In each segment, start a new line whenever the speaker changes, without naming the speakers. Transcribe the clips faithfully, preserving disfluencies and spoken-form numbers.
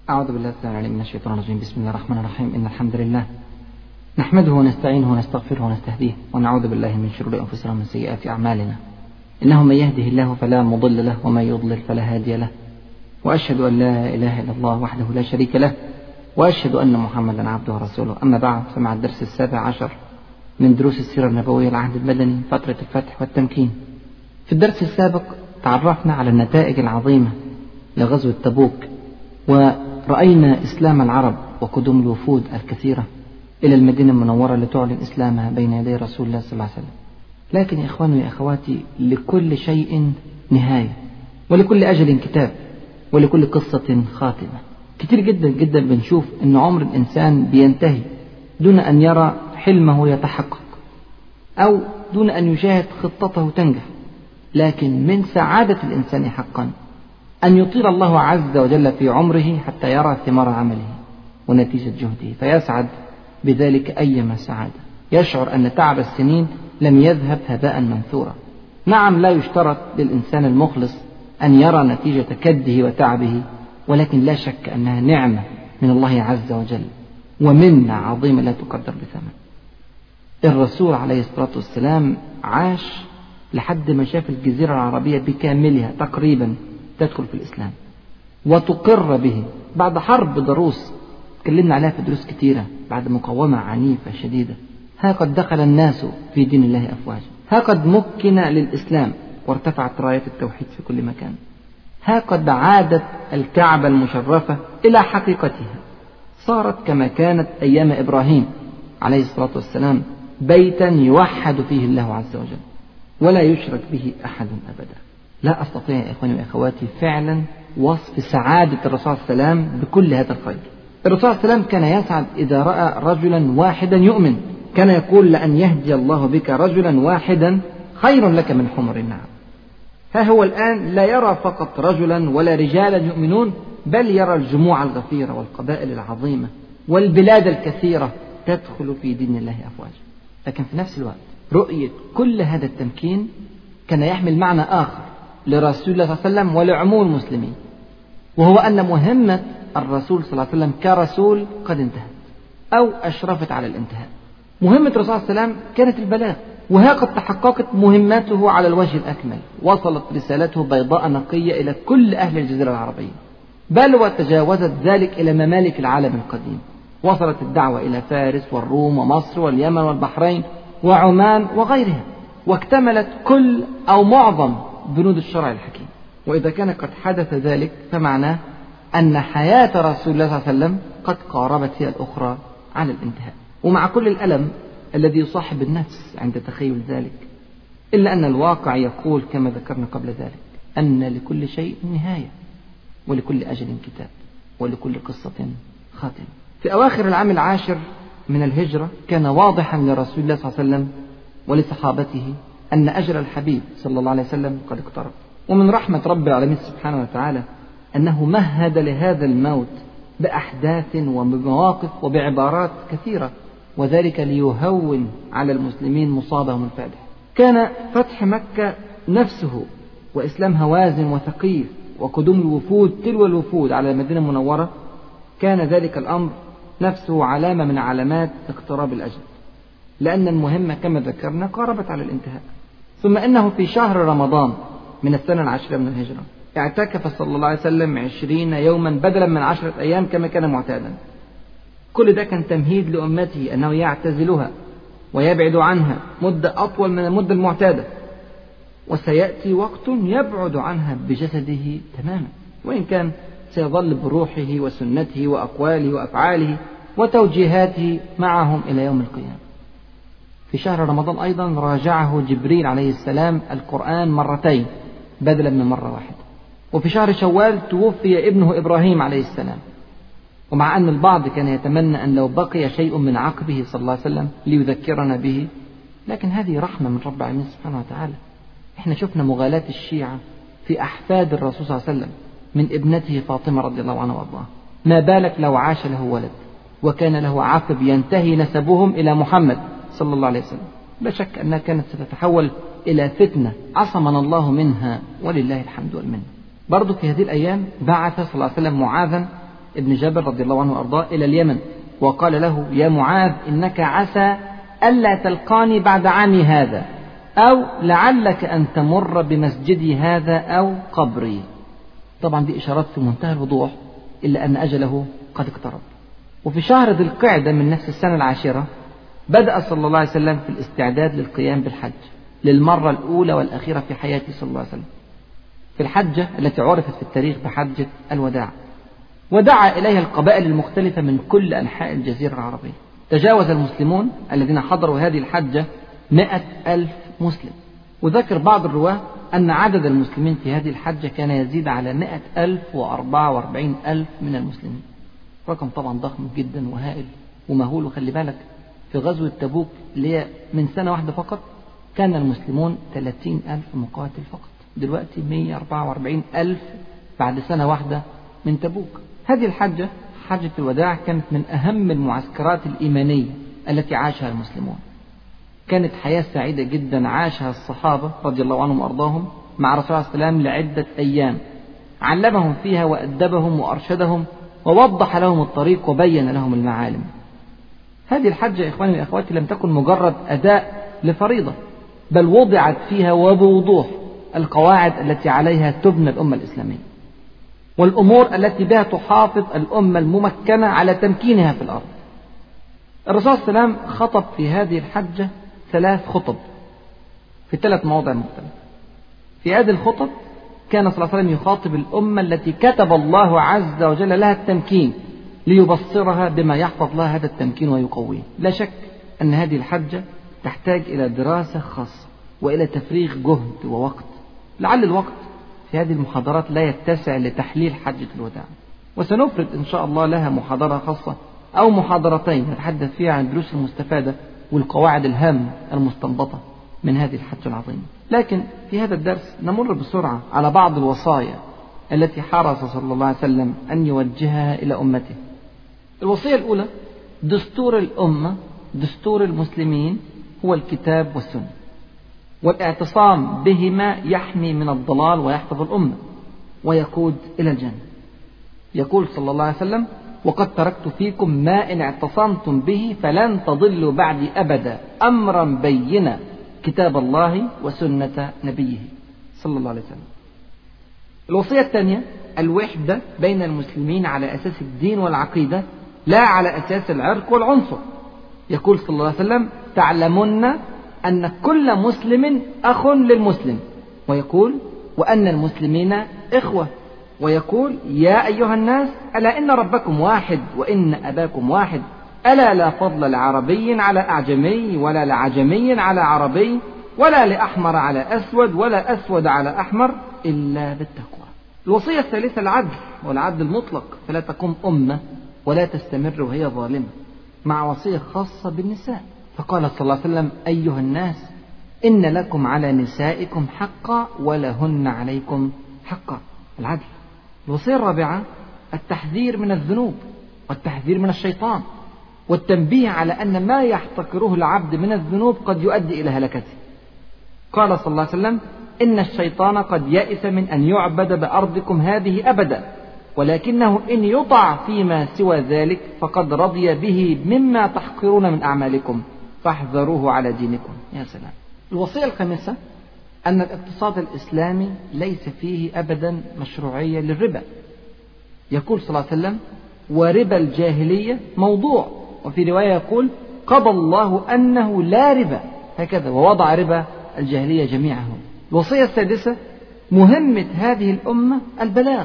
أعوذ بالله السميع العليم من الشيطان الرجيم. بسم الله الرحمن الرحيم. إن الحمد لله نحمده ونستعينه ونستغفره ونستهديه ونعوذ بالله من شرور أنفسنا ومن سيئات أعمالنا. إنه من يهده الله فلا مضل له ومن يضلل فلا هادي له، وأشهد أن لا إله إلا الله وحده لا شريك له، وأشهد أن محمدا عبده ورسوله. أما بعد، فمع الدرس السابع عشر من دروس السيرة النبوية العهد المدني فترة الفتح والتمكين. في الدرس السابق تعرفنا على النتائج العظيمة لغزوة تبوك، ورأينا إسلام العرب وقدوم الوفود الكثيرة إلى المدينة المنورة لتعلن إسلامها بين يدي رسول الله صلى الله عليه وسلم. لكن يا إخواني يا أخواتي، لكل شيء نهاية، ولكل أجل كتاب، ولكل قصة خاتمة. كتير جدا جدا بنشوف أن عمر الإنسان بينتهي دون أن يرى حلمه يتحقق، أو دون أن يشاهد خطته تنجح. لكن من سعادة الإنسان حقا أن يطيل الله عز وجل في عمره حتى يرى ثمار عمله ونتيجة جهده، فيسعد بذلك أيما سعادة، يشعر أن تعب السنين لم يذهب هباء منثورا. نعم، لا يشترط للإنسان المخلص أن يرى نتيجة كده وتعبه، ولكن لا شك أنها نعمة من الله عز وجل ومنة عظيمة لا تقدر بثمن. الرسول عليه الصلاة والسلام عاش لحد ما شاف الجزيرة العربية بكاملها تقريبا تدخل في الإسلام وتقر به بعد حرب ضروس تكلمنا عليها في دروس كتيرة، بعد مقاومة عنيفة شديدة. ها قد دخل الناس في دين الله أفواجا، ها قد مكن للإسلام وارتفعت راية التوحيد في كل مكان، ها قد عادت الكعبة المشرفة إلى حقيقتها، صارت كما كانت أيام إبراهيم عليه الصلاة والسلام، بيتا يوحد فيه الله عز وجل ولا يشرك به أحد أبدا. لا أستطيع يا إخواني وأخواتي فعلا وصف سعادة الرسول صلى الله عليه وسلم بكل هذا الخير. الرسول صلى الله عليه وسلم كان يسعد إذا رأى رجلا واحدا يؤمن، كان يقول: لأن يهدي الله بك رجلا واحدا خير لك من حمر النعم. ها هو الآن لا يرى فقط رجلا ولا رجالا يؤمنون، بل يرى الجموع الغفيرة والقبائل العظيمة والبلاد الكثيرة تدخل في دين الله أفواجا. لكن في نفس الوقت رؤية كل هذا التمكين كان يحمل معنى آخر لرسول الله صلى الله عليه وسلم ولعموم المسلمين، وهو أن مهمة الرسول صلى الله عليه وسلم كرسول قد انتهت أو أشرفت على الانتهاء. مهمة الرسول صلى الله عليه وسلم كانت البلاغ، وها قد تحققت مهمته على الوجه الأكمل، وصلت رسالته بيضاء نقية إلى كل أهل الجزيرة العربية، بل وتجاوزت ذلك إلى ممالك العالم القديم. وصلت الدعوة إلى فارس والروم ومصر واليمن والبحرين وعمان وغيرها، واكتملت كل أو معظم بنود الشرع الحكيم. وإذا كان قد حدث ذلك فمعناه أن حياة رسول الله صلى الله عليه وسلم قد قاربت هي الأخرى على الانتهاء. ومع كل الألم الذي يصاحب النفس عند تخيل ذلك، إلا أن الواقع يقول كما ذكرنا قبل ذلك أن لكل شيء نهاية، ولكل أجل كتاب، ولكل قصة خاتمة. في أواخر العام العاشر من الهجرة كان واضحا لرسول الله صلى الله عليه وسلم ولصحابته أن أجل الحبيب صلى الله عليه وسلم قد اقترب. ومن رحمة رب العالمين سبحانه وتعالى أنه مهد لهذا الموت بأحداث وبمواقف وبعبارات كثيرة، وذلك ليهون على المسلمين مصابهم الفادح. كان فتح مكة نفسه وإسلام هوازن وثقيف وقدوم الوفود تلو الوفود على المدينة المنورة، كان ذلك الأمر نفسه علامة من علامات اقتراب الأجل، لأن المهمة كما ذكرنا قاربت على الانتهاء. ثم إنه في شهر رمضان من السنة العاشرة من الهجرة اعتكف صلى الله عليه وسلم عشرين يوما بدلا من عشرة أيام كما كان معتادا. كل ده كان تمهيد لأمته أنه يعتزلها ويبعد عنها مدة أطول من المدة المعتادة، وسيأتي وقت يبعد عنها بجسده تماما، وإن كان سيظل بروحه وسنته وأقواله وأفعاله وتوجيهاته معهم إلى يوم القيامة. في شهر رمضان أيضا راجعه جبريل عليه السلام القرآن مرتين بدلا من مرة واحدة. وفي شهر شوال توفي ابنه إبراهيم عليه السلام، ومع أن البعض كان يتمنى أن لو بقي شيء من عقبه صلى الله عليه وسلم ليذكرنا به، لكن هذه رحمة من رب العالمين سبحانه وتعالى. احنا شفنا مغالاة الشيعة في أحفاد الرسول صلى الله عليه وسلم من ابنته فاطمة رضي الله عنها وارضاها، ما بالك لو عاش له ولد وكان له عقب ينتهي نسبهم إلى محمد صلى الله عليه وسلم. لا شك أنها كانت ستتحول إلى فتنة عصمنا الله منها ولله الحمد والمنة. برضو في هذه الأيام بعث صلى الله عليه وسلم معاذا بن جبل رضي الله عنه وأرضاه إلى اليمن، وقال له: يا معاذ، إنك عسى ألا تلقاني بعد عامي هذا، أو لعلك أن تمر بمسجدي هذا أو قبري. طبعا دي إشارات في منتهى الوضوح، إلا أن أجله قد اقترب. وفي شهر ذي القعدة من نفس السنة العاشرة بدأ صلى الله عليه وسلم في الاستعداد للقيام بالحج للمرة الأولى والأخيرة في حياته صلى الله عليه وسلم، في الحجة التي عرفت في التاريخ بحجة الوداع، ودعا إليها القبائل المختلفة من كل أنحاء الجزيرة العربية. تجاوز المسلمون الذين حضروا هذه الحجة مئة ألف مسلم، وذكر بعض الرواة أن عدد المسلمين في هذه الحجة كان يزيد على مئة ألف وأربعة وأربعين ألف من المسلمين. رقم طبعا ضخم جدا وهائل ومهول. وخلي بالك في غزوة تبوك اللي هي من سنة واحدة فقط كان المسلمون ثلاثين ألف مقاتل فقط، دلوقتي مئة وأربعة وأربعين ألف بعد سنة واحدة من تبوك. هذه الحجة حجة الوداع كانت من أهم المعسكرات الإيمانية التي عاشها المسلمون. كانت حياة سعيدة جدا عاشها الصحابة رضي الله عنهم وأرضاهم مع رسول الله صلى الله عليه وسلم لعدة أيام، علمهم فيها وأدبهم وأرشدهم ووضح لهم الطريق وبين لهم المعالم. هذه الحجة يا إخواني وأخواتي لم تكن مجرد أداء لفريضة، بل وضعت فيها وبوضوح القواعد التي عليها تبنى الأمة الإسلامية، والأمور التي بها تحافظ الأمة الممكنة على تمكينها في الأرض. الرسول صلى الله عليه وسلم خطب في هذه الحجة ثلاث خطب في ثلاث مواضع مختلفة. في هذه الخطب كان صلى الله عليه وسلم يخاطب الأمة التي كتب الله عز وجل لها التمكين ليبصرها بما يحفظ لها هذا التمكين ويقويه. لا شك أن هذه الحجة تحتاج إلى دراسة خاصة وإلى تفريغ جهد ووقت. لعل الوقت في هذه المحاضرات لا يتسع لتحليل حجة الوداع، وسنفرد إن شاء الله لها محاضرة خاصة أو محاضرتين نتحدث فيها عن الدروس المستفادة والقواعد الهامة المستنبطة من هذه الحجة العظيمة. لكن في هذا الدرس نمر بسرعة على بعض الوصايا التي حرص صلى الله عليه وسلم أن يوجهها إلى أمته. الوصية الأولى: دستور الأمة، دستور المسلمين هو الكتاب والسنة، والاعتصام بهما يحمي من الضلال ويحفظ الأمة ويقود إلى الجنة. يقول صلى الله عليه وسلم: وقد تركت فيكم ما إن اعتصمتم به فلن تضلوا بعدي أبدا، أمرا بينا، كتاب الله وسنة نبيه صلى الله عليه وسلم. الوصية الثانية: الوحدة بين المسلمين على أساس الدين والعقيدة، لا على أساس العرق والعنصر. يقول صلى الله عليه وسلم: تعلمون أن كل مسلم أخ للمسلم، ويقول: وأن المسلمين إخوة، ويقول: يا أيها الناس ألا إن ربكم واحد وإن أباكم واحد، ألا لا فضل لعربي على أعجمي ولا لعجمي على عربي ولا لأحمر على أسود ولا أسود على أحمر إلا بالتقوى. الوصية الثالثة: العدل، والعدل المطلق، فلا تقوم أمة ولا تستمر وهي ظالمة، مع وصية خاصة بالنساء. فقال صلى الله عليه وسلم: أيها الناس إن لكم على نسائكم حقا ولهن عليكم حقا. العدل. الوصية الرابعة: التحذير من الذنوب والتحذير من الشيطان، والتنبيه على أن ما يحتقره العبد من الذنوب قد يؤدي إلى هلكته. قال صلى الله عليه وسلم: إن الشيطان قد يئس من أن يعبد بأرضكم هذه أبدا، ولكنه إن يطع فيما سوى ذلك فقد رضي به مما تحقرون من أعمالكم، فاحذروه على دينكم. يا سلام. الوصية الخامسة: أن الاقتصاد الإسلامي ليس فيه أبدا مشروعية للربا. يقول صلى الله عليه وسلم: وربا الجاهلية موضوع، وفي رواية يقول: قضى الله أنه لا ربا، هكذا، ووضع ربا الجاهلية جميعه. الوصية السادسة: مهمة هذه الأمة البلاغ،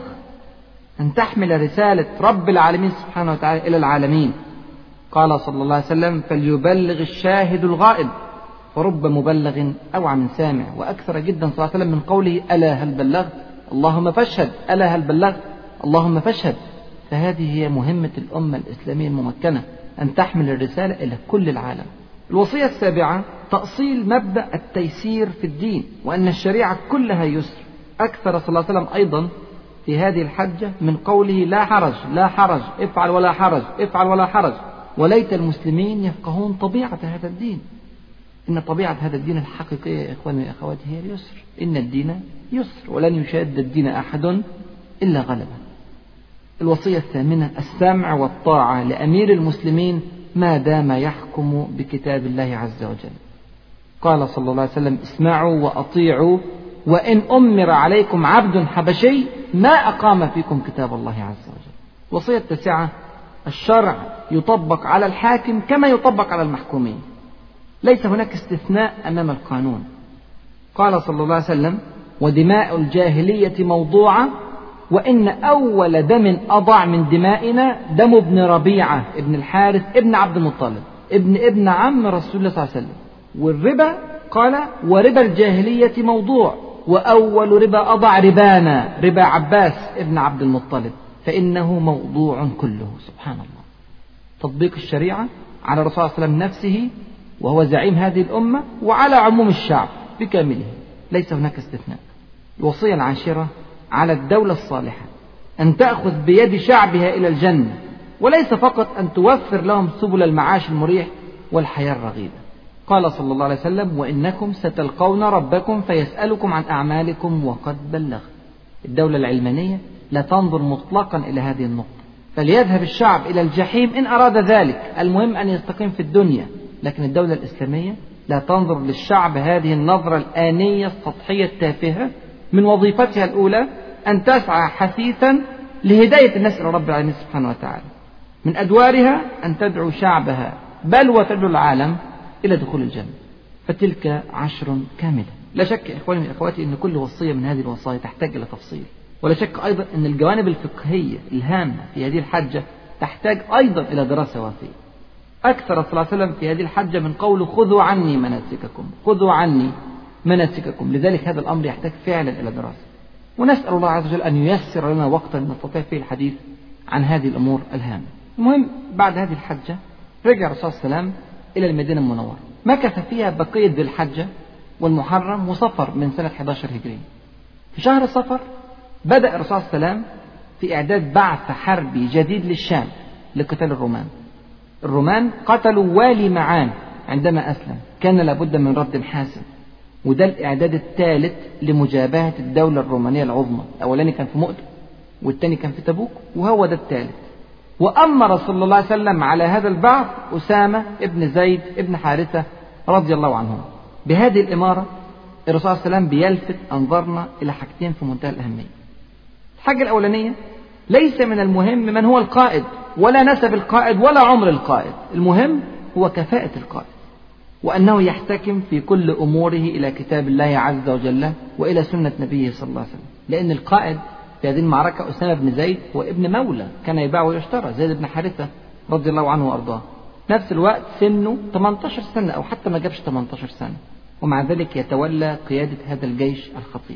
أن تحمل رسالة رب العالمين سبحانه وتعالى إلى العالمين. قال صلى الله عليه وسلم: فليبلغ الشاهد الغائب، فرب مبلغ أوعى من سامع. وأكثر جدا صلى الله عليه وسلم من قوله: ألا هل بلغت، اللهم فاشهد، ألا هل بلغت، اللهم فاشهد. فهذه هي مهمة الأمة الإسلامية الممكنة، أن تحمل الرسالة إلى كل العالم. الوصية السابعة: تأصيل مبدأ التيسير في الدين، وأن الشريعة كلها يسر. أكثر صلى الله عليه وسلم أيضا في هذه الحجة من قوله: لا حرج، لا حرج، افعل ولا حرج، افعل ولا حرج. وليت المسلمين يفقهون طبيعة هذا الدين. إن طبيعة هذا الدين الحقيقية يا إخواني وأخواتي هي اليسر. إن الدين يسر ولن يشاد الدين أحد إلا غلبه. الوصية الثامنة: السمع والطاعة لأمير المسلمين ما دام يحكم بكتاب الله عز وجل. قال صلى الله عليه وسلم: اسمعوا وأطيعوا وإن أمر عليكم عبد حبشي ما أقام فيكم كتاب الله عز وجل. الوصية التاسعة: الشرع يطبق على الحاكم كما يطبق على المحكومين، ليس هناك استثناء أمام القانون. قال صلى الله عليه وسلم: ودماء الجاهلية موضوعة، وإن أول دم أضع من دمائنا دم ابن ربيعة ابن الحارث ابن عبد المطلب ابن ابن عم رسول الله صلى الله عليه وسلم. والربا قال: وربا الجاهلية موضوع، وأول ربا أضع ربانا ربا عباس ابن عبد المطلب، فإنه موضوع كله. سبحان الله، تطبيق الشريعة على الرسول صلى الله عليه وسلم نفسه وهو زعيم هذه الأمة، وعلى عموم الشعب بكامله، ليس هناك استثناء. الوصية العاشرة: على الدولة الصالحة أن تأخذ بيد شعبها إلى الجنة، وليس فقط أن توفر لهم سبل المعاش المريح والحياة الرغيدة. قال صلى الله عليه وسلم: وإنكم ستلقون ربكم فيسألكم عن أعمالكم وقد بلغت. الدولة العلمانية لا تنظر مطلقا إلى هذه النقطة، فليذهب الشعب إلى الجحيم إن أراد ذلك، المهم أن يستقيم في الدنيا. لكن الدولة الإسلامية لا تنظر للشعب هذه النظرة الآنية السطحية التافهة، من وظيفتها الأولى أن تسعى حثيثا لهداية الناس إلى رب العالمين سبحانه وتعالى، من أدوارها أن تدعو شعبها بل وتدعو العالم إلى دخول الجنة. فتلك عشر كاملة. لا شك إخواني وأخواتي أن كل وصية من هذه الوصايا تحتاج إلى تفصيل، ولا شك أيضا أن الجوانب الفقهية الهامة في هذه الحجة تحتاج أيضا إلى دراسة وافية. أكثر صلى الله عليه وسلم في هذه الحجة من قوله: خذوا عني مناسككم، خذوا عني مناسككم. لذلك هذا الأمر يحتاج فعلا إلى دراسة، ونسأل الله عز وجل أن ييسر لنا وقتا نستطيع فيه الحديث عن هذه الأمور الهامة. المهم، بعد هذه الحجة رجع الرسول صلى الله عليه وسلم إلى المدينة المنورة، مكث فيها بقية ذي الحجة والمحرم وصفر من سنة إحدى عشر هجرية. في شهر صفر بدأ الرسول صلى الله عليه وسلم في إعداد بعث حربي جديد للشام لقتال الرومان. الرومان قتلوا والي معان عندما أسلم، كان لابد من رد حاسم، وده الإعداد الثالث لمجابهة الدولة الرومانية العظمى. الأولاني كان في مؤتة، والثاني كان في تبوك، وهو ده الثالث. وأمر صلى الله عليه وسلم على هذا البعث أسامة ابن زيد ابن حارثة رضي الله عنهم. بهذه الإمارة الرسول صلى الله عليه وسلم بيلفت أنظارنا إلى حاجتين في منتهى الأهمية. الحاجة الأولانية: ليس من المهم من هو القائد، ولا نسب القائد، ولا عمر القائد، المهم هو كفاءة القائد، وأنه يحتكم في كل أموره إلى كتاب الله عز وجل وإلى سنة نبيه صلى الله عليه وسلم. لأن القائد في هذه المعركة أسامة بن زيد هو ابن مولى كان يباع ويشترى، زيد بن حارثة رضي الله عنه وأرضاه. نفس الوقت سنه ثمانية عشر سنة أو حتى ما جابش ثمانية عشر سنة، ومع ذلك يتولى قيادة هذا الجيش الخطير.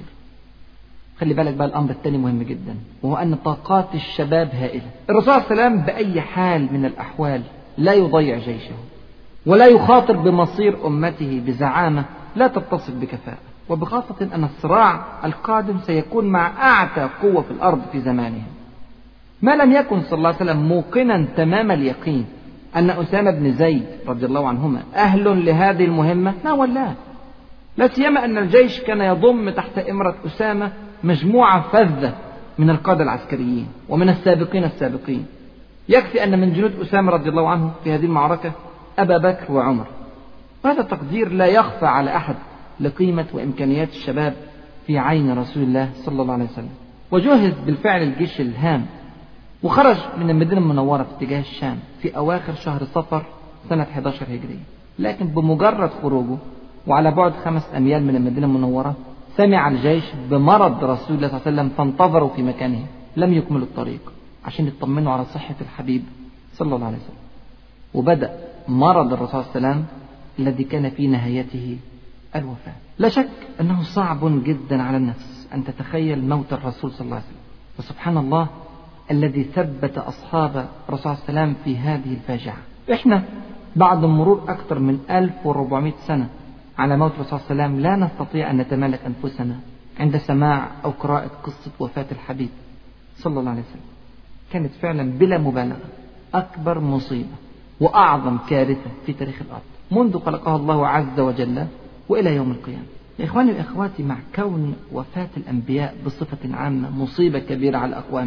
خلي بالك بقى، الأمر الثاني مهم جدا، وهو أن طاقات الشباب هائلة. الرسول صلى الله عليه وسلم بأي حال من الأحوال لا يضيع جيشه، ولا يخاطر بمصير أمته بزعامة لا تتصف بكفاءة، وبخاصة أن الصراع القادم سيكون مع أعتى قوة في الأرض في زمانهم. ما لم يكن صلى الله عليه وسلم موقنا تمام اليقين أن أسامة بن زيد رضي الله عنهما أهل لهذه المهمة لا والله، لا سيما أن الجيش كان يضم تحت إمرة أسامة مجموعة فذة من القادة العسكريين ومن السابقين السابقين. يكفي أن من جنود أسامة رضي الله عنه في هذه المعركة أبا بكر وعمر، وهذا تقدير لا يخفى على أحد لقيمة وإمكانيات الشباب في عين رسول الله صلى الله عليه وسلم. وجهز بالفعل الجيش الهام، وخرج من المدينة المنورة في اتجاه الشام في أواخر شهر صفر سنة إحدى عشر هجرية. لكن بمجرد خروجه وعلى بعد خمس أميال من المدينة المنورة سمع الجيش بمرض رسول الله صلى الله عليه وسلم، فانتظروا في مكانه، لم يكملوا الطريق عشان يطمنوا على صحة الحبيب صلى الله عليه وسلم. وبدأ مرض الرسول صلى الله عليه وسلم الذي كان في نهايته الوفاة. لا شك أنه صعب جدا على النفس أن تتخيل موت الرسول صلى الله عليه وسلم، وسبحان الله الذي ثبت أصحاب الرسول صلى الله عليه وسلم في هذه الفاجعة. إحنا بعد مرور أكثر من ألف وأربعمائة سنة على موت الرسول صلى الله عليه وسلم لا نستطيع أن نتمالك أنفسنا عند سماع أو قراءة قصة وفاة الحبيب صلى الله عليه وسلم. كانت فعلا بلا مبالغة أكبر مصيبة وأعظم كارثة في تاريخ الأرض منذ خلقها الله عز وجل وإلى يوم القيامة. يا إخواني وإخواتي، مع كون وفاة الأنبياء بصفة عامة مصيبة كبيرة على أقوامهم،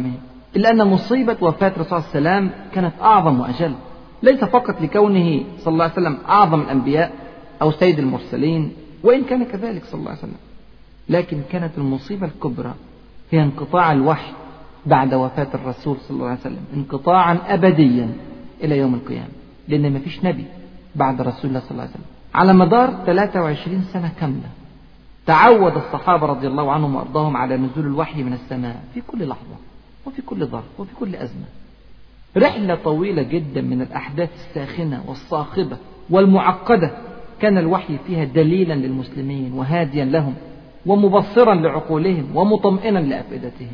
إلا أن مصيبة وفاة الرسول صلى الله عليه وسلم كانت أعظم وأجل، ليس فقط لكونه صلى الله عليه وسلم أعظم الأنبياء أو سيد المرسلين، وإن كان كذلك صلى الله عليه وسلم، لكن كانت المصيبة الكبرى هي انقطاع الوحي بعد وفاة الرسول صلى الله عليه وسلم انقطاعا أبديا إلى يوم القيامة، لأن ما فيش نبي بعد رسول الله صلى الله عليه وسلم. على مدار ثلاثة وعشرين سنة كاملة تعود الصحابة رضي الله عنهم وأرضاهم على نزول الوحي من السماء في كل لحظة وفي كل ظرف وفي كل أزمة. رحلة طويلة جدا من الأحداث الساخنة والصاخبة والمعقدة كان الوحي فيها دليلا للمسلمين وهاديا لهم ومبصرا لعقولهم ومطمئنا لأفئدتهم.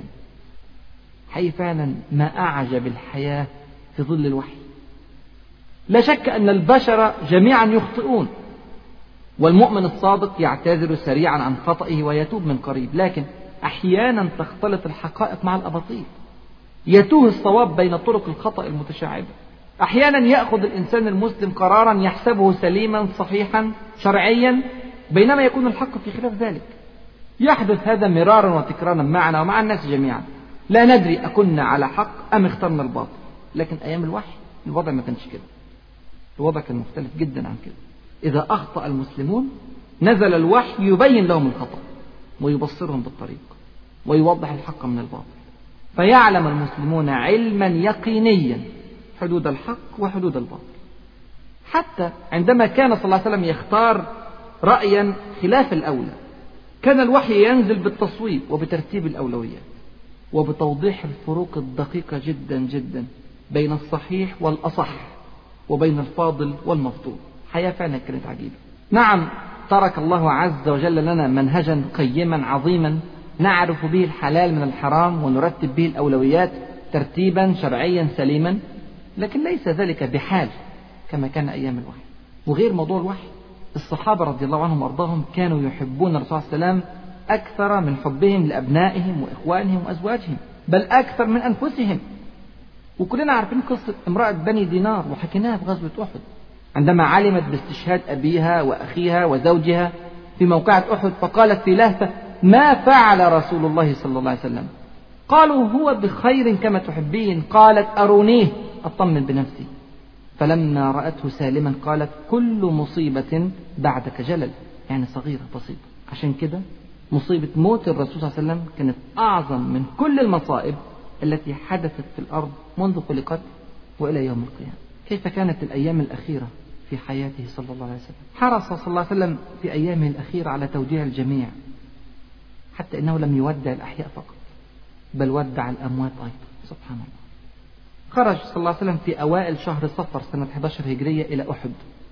حقيقي فعلا ما أعجب الحياة في ظل الوحي. لا شك أن البشر جميعا يخطئون، والمؤمن الصادق يعتذر سريعا عن خطئه ويتوب من قريب، لكن أحيانا تختلط الحقائق مع الأباطيل، يتوه الصواب بين طرق الخطأ المتشعبة. أحيانا يأخذ الإنسان المسلم قرارا يحسبه سليما صحيحا شرعيا، بينما يكون الحق في خلاف ذلك. يحدث هذا مرارا وتكرارا معنا ومع الناس جميعا، لا ندري أكنا على حق أم اخترنا الباطل. لكن أيام الوحي الوضع ما كانش كده، الوضع كان مختلف جدا عن كده. إذا أخطأ المسلمون نزل الوحي يبين لهم الخطأ ويبصرهم بالطريق ويوضح الحق من الباطل، فيعلم المسلمون علما يقينيا حدود الحق وحدود الباطل. حتى عندما كان صلى الله عليه وسلم يختار رأيا خلاف الأولى، كان الوحي ينزل بالتصويب وبترتيب الأولويات وبتوضيح الفروق الدقيقة جدا جدا بين الصحيح والأصح وبين الفاضل والمفضول. حياة فعلا كانت عجيبة. نعم، ترك الله عز وجل لنا منهجا قيما عظيما نعرف به الحلال من الحرام ونرتب به الأولويات ترتيبا شرعيا سليما، لكن ليس ذلك بحال كما كان أيام الوحي. وغير موضوع الوحي، الصحابة رضي الله عنهم وأرضاهم كانوا يحبون الرسول صلى الله عليه وسلم أكثر من حبهم لأبنائهم وإخوانهم وأزواجهم، بل أكثر من أنفسهم. وكلنا عارفين قصة امرأة بني دينار وحكيناها في غزوة أحد، عندما علمت باستشهاد أبيها وأخيها وزوجها في موقعة أحد فقالت في لهفة: ما فعل رسول الله صلى الله عليه وسلم؟ قالوا: هو بخير كما تحبين. قالت: أرونيه أطمن بنفسي. فلما رأته سالما قالت: كل مصيبة بعدك جلل، يعني صغيرة بسيطة. عشان كده مصيبة موت الرسول صلى الله عليه وسلم كانت أعظم من كل المصائب التي حدثت في الأرض منذ خلقت وإلى يوم القيامة. كيف كانت الأيام الأخيرة في حياته صلى الله عليه وسلم؟ حرص صلى الله عليه وسلم في أيامه الأخيرة على توديع الجميع، حتى إنه لم يودع الأحياء فقط بل ودع الأموات أيضا. سبحان الله. خرج صلى الله عليه وسلم في أوائل شهر صفر سنة إحدى عشرة هجرية إلى أحد،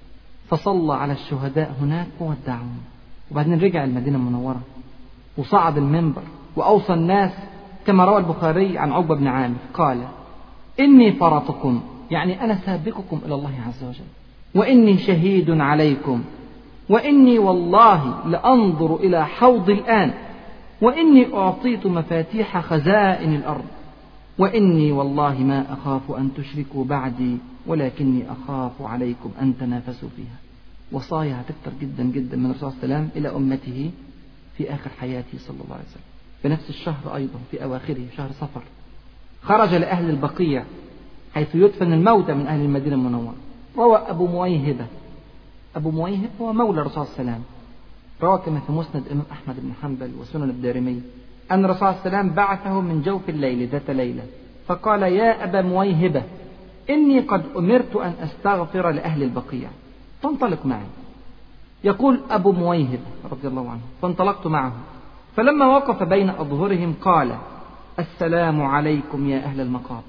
فصلى على الشهداء هناك وودعهم، وبعدين رجع المدينة المنورة وصعد المنبر وأوصى الناس كما روى البخاري عن عقبة بن عامر قال: إني فرطكم، يعني أنا سابقكم إلى الله عز وجل، وإني شهيد عليكم، وإني والله لأنظر إلى حوض الآن، وإني أعطيت مفاتيح خزائن الأرض، وإني والله ما أخاف أن تشركوا بعدي، ولكني أخاف عليكم أن تنافسوا فيها. وصايا هتكثر جدا جدا من الرسول صلى الله عليه وسلم إلى أمته في آخر حياته صلى الله عليه وسلم. في نفس الشهر أيضا في أواخره شهر صفر خرج لأهل البقيع حيث يدفن الموتى من أهل المدينة المنورة. روى أبو مويهبة، أبو مويهب هو مولى الرسول صلى الله عليه وسلم، روى كما في مسند الإمام أحمد بن حنبل وسنن الدارمي أن الرسول صلى الله عليه وسلم بعثه من جوف الليل ذات ليلة فقال: يا أبا مويهبة، إني قد أمرت أن أستغفر لأهل البقيع، فانطلق معي. يقول أبو مويهب رضي الله عنه: فانطلقت معه، فلما وقف بين أظهرهم قال: السلام عليكم يا أهل المقابر،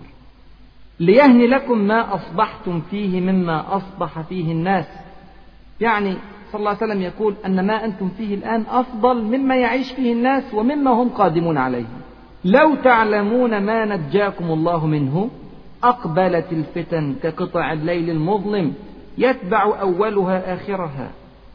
ليهن لكم ما أصبحتم فيه مما أصبح فيه الناس. يعني صلى الله عليه وسلم يقول أن ما أنتم فيه الآن أفضل مما يعيش فيه الناس ومما هم قادمون عليه. لو تعلمون ما نجاكم الله منه. أقبلت الفتن كقطع الليل المظلم يتبع أولها آخرها،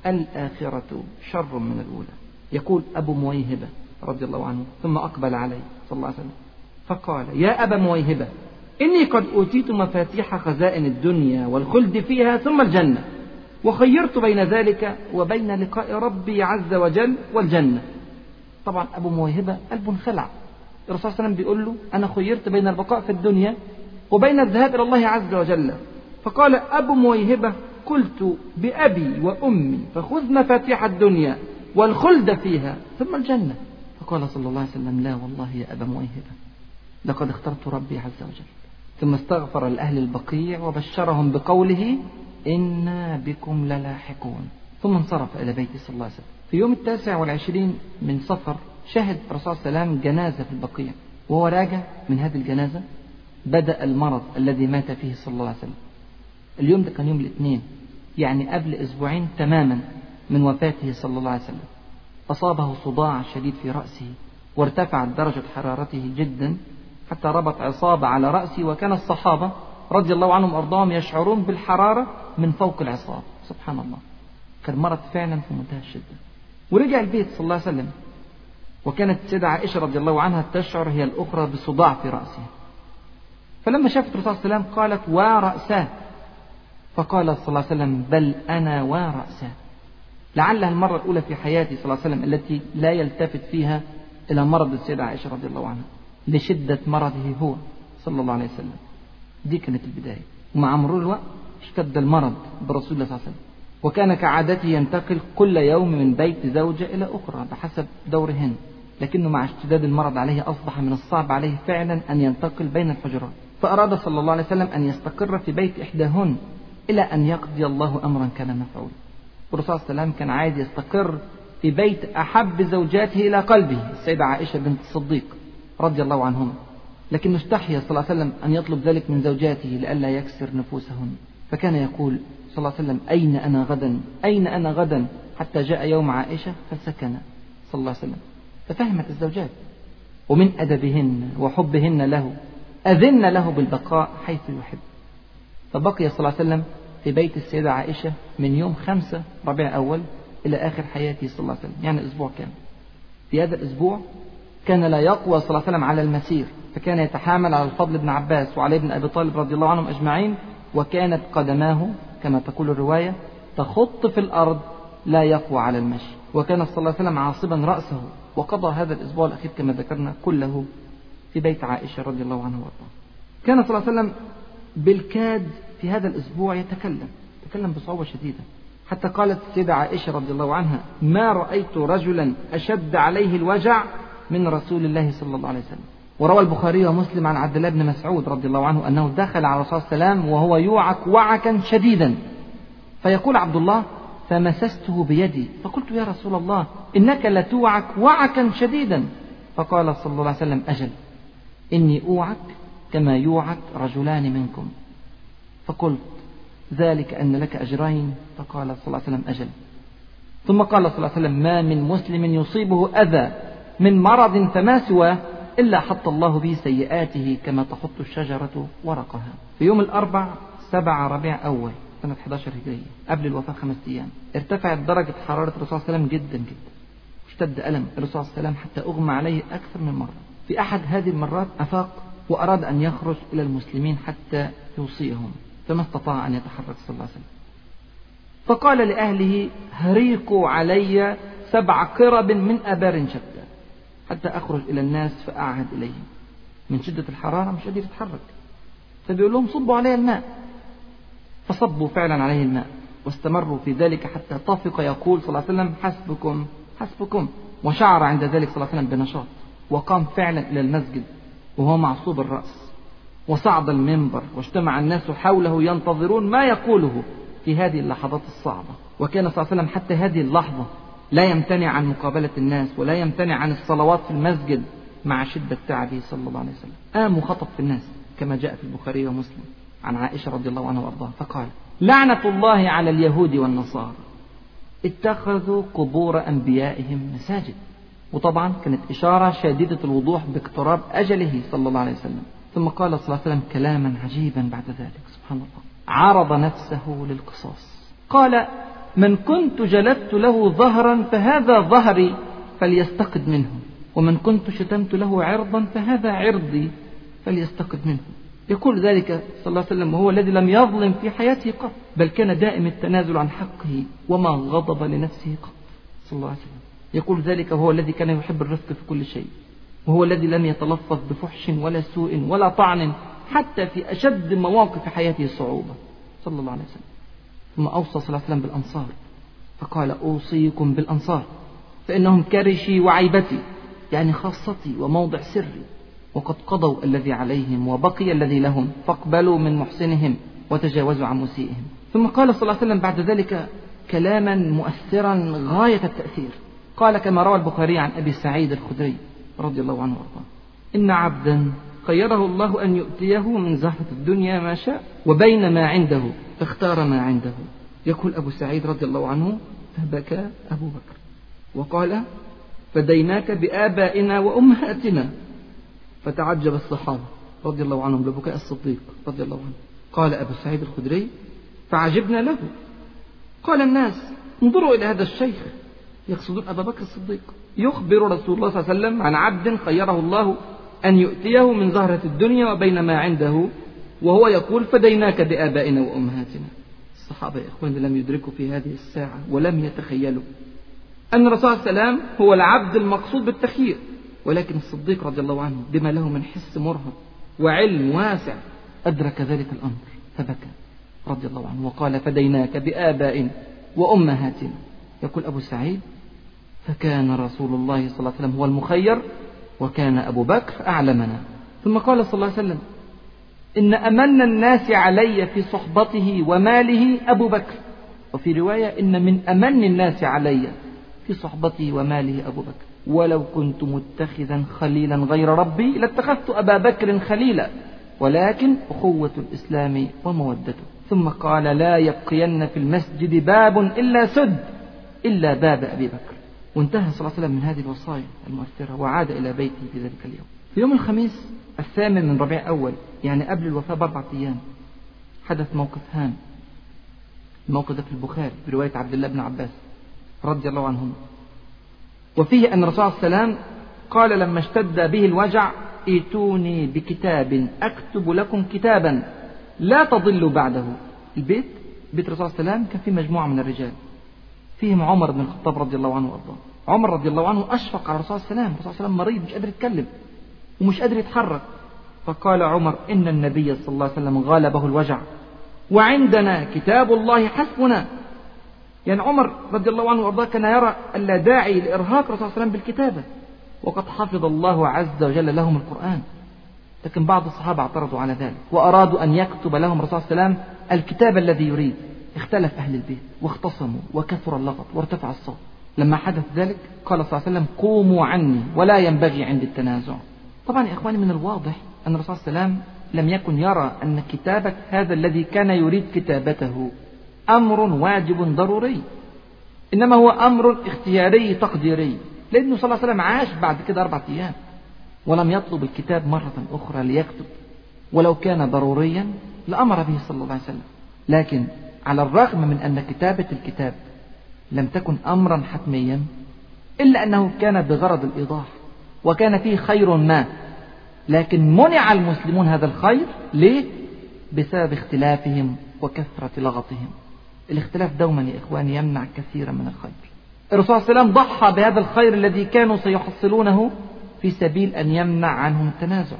الآخرة شر من الأولى. يقول أبو مويهبة رضي الله عنه: ثم أقبل عليه صلى الله عليه وسلم فقال: يا أبا مويهبة، إني قد أوتيت مفاتيح خزائن الدنيا والخلد فيها ثم الجنة، وخيرت بين ذلك وبين لقاء ربي عز وجل والجنة. طبعا أبو مويهبة قلب خلع، الرسول صلى الله عليه وسلم بيقول له أنا خيرت بين البقاء في الدنيا وبين الذهاب إلى الله عز وجل. فقال أبو مويهبة قلت بأبي وأمي فخذ مفاتيح الدنيا والخلد فيها ثم الجنة. فقال صلى الله عليه وسلم لا والله يا أبا مويهبة لقد اخترت ربي عز وجل. ثم استغفر لأهل البقيع وبشرهم بقوله إنا بكم للاحقون، ثم انصرف إلى بيته صلى الله عليه وسلم. في يوم التاسع والعشرين من صفر شهد الرسول صلى الله عليه وسلم جنازة في البقيع، وهو راجع من هذه الجنازة بدأ المرض الذي مات فيه صلى الله عليه وسلم. اليوم ده كان يوم الاثنين، يعني قبل أسبوعين تماما من وفاته صلى الله عليه وسلم. أصابه صداع شديد في رأسه وارتفعت درجة حرارته جدا حتى ربط عصابة على رأسه، وكان الصحابة رضي الله عنهم وأرضاهم يشعرون بالحرارة من فوق العصابة. سبحان الله، كان مرض فعلا في منتهى الشدة. ورجع البيت صلى الله عليه وسلم، وكانت السيدة عائشة رضي الله عنها تشعر هي الأخرى بصداع في رأسها. فلما شافت الرسول صلى الله عليه وسلم قالت ورأساه، فقال صلى الله عليه وسلم بل أنا ورأساه. لعلها المرة الأولى في حياته صلى الله عليه وسلم التي لا يلتفت فيها إلى مرض السيدة عائشة رضي الله عنها لشدة مرضه هو صلى الله عليه وسلم. دي كانت البداية، ومع مرور الوقت اشتد المرض برسول الله صلى الله عليه وسلم، وكان كعادته ينتقل كل يوم من بيت زوجة إلى أخرى بحسب دورهن، لكنه مع اشتداد المرض عليه أصبح من الصعب عليه فعلا أن ينتقل بين الحجرات. فأراد صلى الله عليه وسلم أن يستقر في بيت إحداهن إلى أن يقضي الله أمرا كان مفعولا. والرسول صلى الله عليه وسلم كان عايز يستقر في بيت أحب زوجاته إلى قلبه السيدة عائشة بنت الصديق رضي الله عنهما، لكنه استحيا صلى الله عليه وسلم أن يطلب ذلك من زوجاته لئلا يكسر نفوسهن، فكان يقول صلى الله عليه وسلم أين أنا غدا أين أنا غدا، حتى جاء يوم عائشة فسكن صلى الله عليه وسلم. ففهمت الزوجات، ومن أدبهن وحبهن له أذن له بالبقاء حيث يحب. فبقي صلى الله عليه وسلم في بيت السيدة عائشة من يوم خمسة ربيع أول إلى آخر حياته صلى الله عليه وسلم، يعني أسبوع كامل. في هذا الأسبوع كان لا يقوى صلى الله عليه وسلم على المسير، فكان يتحامل على الفضل بن عباس وعلي بن أبي طالب رضي الله عنهم أجمعين، وكانت قدماه كما تقول الرواية تخط في الأرض لا يقوى على المشي. وكان صلى الله عليه وسلم عاصبا رأسه، وقضى هذا الأسبوع الأخير كما ذكرنا كله في بيت عائشة رضي الله عنه وارضاه. كان صلى الله عليه وسلم بالكاد في هذا الأسبوع يتكلم تكلم بصعوبة شديدة، حتى قالت السيدة عائشة رضي الله عنها ما رأيت رجلا أشد عليه الوجع من رسول الله صلى الله عليه وسلم. وروى البخاري ومسلم عن عبد الله بن مسعود رضي الله عنه أنه دخل على الرسول صلى الله عليه وسلم وهو يوعك وعكا شديدا، فيقول عبد الله فمسسته بيدي فقلت يا رسول الله إنك لتوعك وعكا شديدا، فقال صلى الله عليه وسلم أجل إني أوعك كما يوعك رجلان منكم، فقلت ذلك أن لك أجرين، فقال صلى الله عليه وسلم أجل. ثم قال صلى الله عليه وسلم ما من مسلم يصيبه أذى من مرض فما سواه إلا حط الله به سيئاته كما تحط الشجرة ورقها. في يوم الأربع سبع ربيع أول سنة أحد عشر هجرية قبل الوفاة خمس أيام ارتفعت درجة حرارة الرسول صلى الله عليه وسلم جدا جدا، اشتد ألم الرسول صلى الله عليه وسلم حتى أغمى عليه أكثر من مرة. في أحد هذه المرات أفاق وأراد أن يخرج إلى المسلمين حتى يوصيهم، فما استطاع أن يتحرك صلى الله عليه وسلم، فقال لأهله هريقوا علي سبع قرب من أبار شتى حتى أخرج إلى الناس فأعهد إليهم. من شدة الحرارة مش قادر يتحرك، فبيقول لهم صبوا علي الماء، فصبوا فعلا عليه الماء واستمروا في ذلك حتى طفق يقول صلى الله عليه وسلم حسبكم حسبكم، وشعر عند ذلك صلى الله عليه وسلم بنشاط، وقام فعلا إلى المسجد وهو معصوب الرأس، وصعد المنبر واجتمع الناس حوله ينتظرون ما يقوله في هذه اللحظات الصعبة. وكان صلى الله عليه وسلم حتى هذه اللحظة لا يمتنع عن مقابلة الناس ولا يمتنع عن الصلوات في المسجد مع شدة تعبه صلى الله عليه وسلم. قام وخطب في الناس كما جاء في البخاري ومسلم عن عائشة رضي الله عنها وأرضاها فقال لعنة الله على اليهود والنصارى اتخذوا قبور أنبيائهم مساجد. وطبعا كانت إشارة شديدة الوضوح باقتراب أجله صلى الله عليه وسلم. ثم قال صلى الله عليه وسلم كلاما عجيبا بعد ذلك سبحان الله، عرض نفسه للقصاص قال من كنت جلدت له ظهرا فهذا ظهري فليستقد منه، ومن كنت شتمت له عرضا فهذا عرضي فليستقد منه. يقول ذلك صلى الله عليه وسلم وهو الذي لم يظلم في حياته قط، بل كان دائم التنازل عن حقه وما غضب لنفسه قط صلى الله عليه وسلم. يقول ذلك وهو الذي كان يحب الرفق في كل شيء، وهو الذي لم يتلفظ بفحش ولا سوء ولا طعن حتى في أشد مواقف حياته الصعوبة صلى الله عليه وسلم. ثم أوصى صلى الله عليه وسلم بالأنصار فقال أوصيكم بالأنصار فإنهم كرشي وعيبتي، يعني خاصتي وموضع سري، وقد قضوا الذي عليهم وبقي الذي لهم، فاقبلوا من محسنهم وتجاوزوا عن مسيئهم. ثم قال صلى الله عليه وسلم بعد ذلك كلاما مؤثرا غاية التأثير، قال كما روى البخاري عن أبي سعيد الخدري رضي الله عنه وارضاه: إن عبدا خيره الله أن يؤتيه من زهرة الدنيا ما شاء وبين ما عنده فاختار ما عنده. يقول أبو سعيد رضي الله عنه: فبكى أبو بكر وقال: فديناك بآبائنا وأمهاتنا. فتعجب الصحابة رضي الله عنهم لبكاء الصديق رضي الله عنه. قال أبو سعيد الخدري: فعجبنا له. قال الناس: انظروا إلى هذا الشيخ، يقصدون أبا بكر الصديق، يخبر رسول الله صلى الله عليه وسلم عن عبد خيره الله أن يؤتيه من زهرة الدنيا وبين ما عنده، وهو يقول: فديناك بآبائنا وأمهاتنا. الصحابة يا إخوان لم يدركوا في هذه الساعة ولم يتخيلوا أن الرسول صلى الله عليه وسلم هو العبد المقصود بالتخيير، ولكن الصديق رضي الله عنه بما له من حس مرهب وعلم واسع أدرك ذلك الأمر فبكى رضي الله عنه وقال: فديناك بآبائنا وأمهاتنا. يقول أبو سعيد: فكان رسول الله صلى الله عليه وسلم هو المخير وكان أبو بكر أعلمنا. ثم قال صلى الله عليه وسلم: إن أمن الناس علي في صحبته وماله أبو بكر. وفي رواية: إن من أمن الناس علي في صحبته وماله أبو بكر، ولو كنت متخذا خليلا غير ربي لاتخذت أبا بكر خليلا، ولكن أخوة الإسلام ومودته. ثم قال: لا يبقين في المسجد باب إلا سد إلا باب أبي بكر. وانتهى صلى الله عليه وسلم من هذه الوصايا المؤثرة وعاد إلى بيته في ذلك اليوم. في يوم الخميس الثامن من ربيع أول، يعني قبل الوفاة بأربعة أيام، حدث موقف هام. الموقف ده في البخاري برواية عبد الله بن عباس رضي الله عنهما، وفيه أن الرسول صلى الله عليه وسلم قال لما اشتد به الوجع: ائتوني بكتاب أكتب لكم كتابا لا تضلوا بعده. البيت بيت الرسول صلى الله عليه وسلم كان فيه مجموعة من الرجال، فيهم عمر بن الخطاب رضي الله عنه وارضاه. عمر رضي الله عنه أشفق على الرسول صلى الله عليه وسلم، الرسول صلى الله عليه وسلم مريض مش قادر يتكلم ومش قادر يتحرك، فقال عمر: إن النبي صلى الله عليه وسلم غالبه الوجع وعندنا كتاب الله حسبنا. يعني عمر رضي الله عنه وارضاه كان يرى ألا داعي لإرهاق الرسول صلى الله عليه وسلم بالكتابة، وقد حفظ الله عز وجل لهم القرآن. لكن بعض الصحابة اعترضوا على ذلك وأرادوا أن يكتب لهم الرسول صلى الله عليه وسلم الكتاب الذي يريد. اختلف أهل البيت واختصموا وكثر اللغط وارتفع الصوت. لما حدث ذلك قال صلى الله عليه وسلم: قوموا عني ولا ينبغي عندي التنازع. طبعا يا إخواني من الواضح أن الرسول صلى الله عليه وسلم لم يكن يرى أن كتابة هذا الذي كان يريد كتابته أمر واجب ضروري، إنما هو أمر اختياري تقديري، لأنه صلى الله عليه وسلم عاش بعد كده أربعة أيام ولم يطلب الكتاب مرة أخرى ليكتب، ولو كان ضروريا لأمر به صلى الله عليه وسلم. لكن على الرغم من أن كتابة الكتاب لم تكن أمرا حتميا، إلا أنه كان بغرض الإيضاح وكان فيه خير ما، لكن منع المسلمون هذا الخير. ليه؟ بسبب اختلافهم وكثرة لغطهم. الاختلاف دوما يا إخواني يمنع كثيرا من الخير. الرسول صلى الله عليه وسلم ضحى بهذا الخير الذي كانوا سيحصلونه في سبيل أن يمنع عنهم التنازع.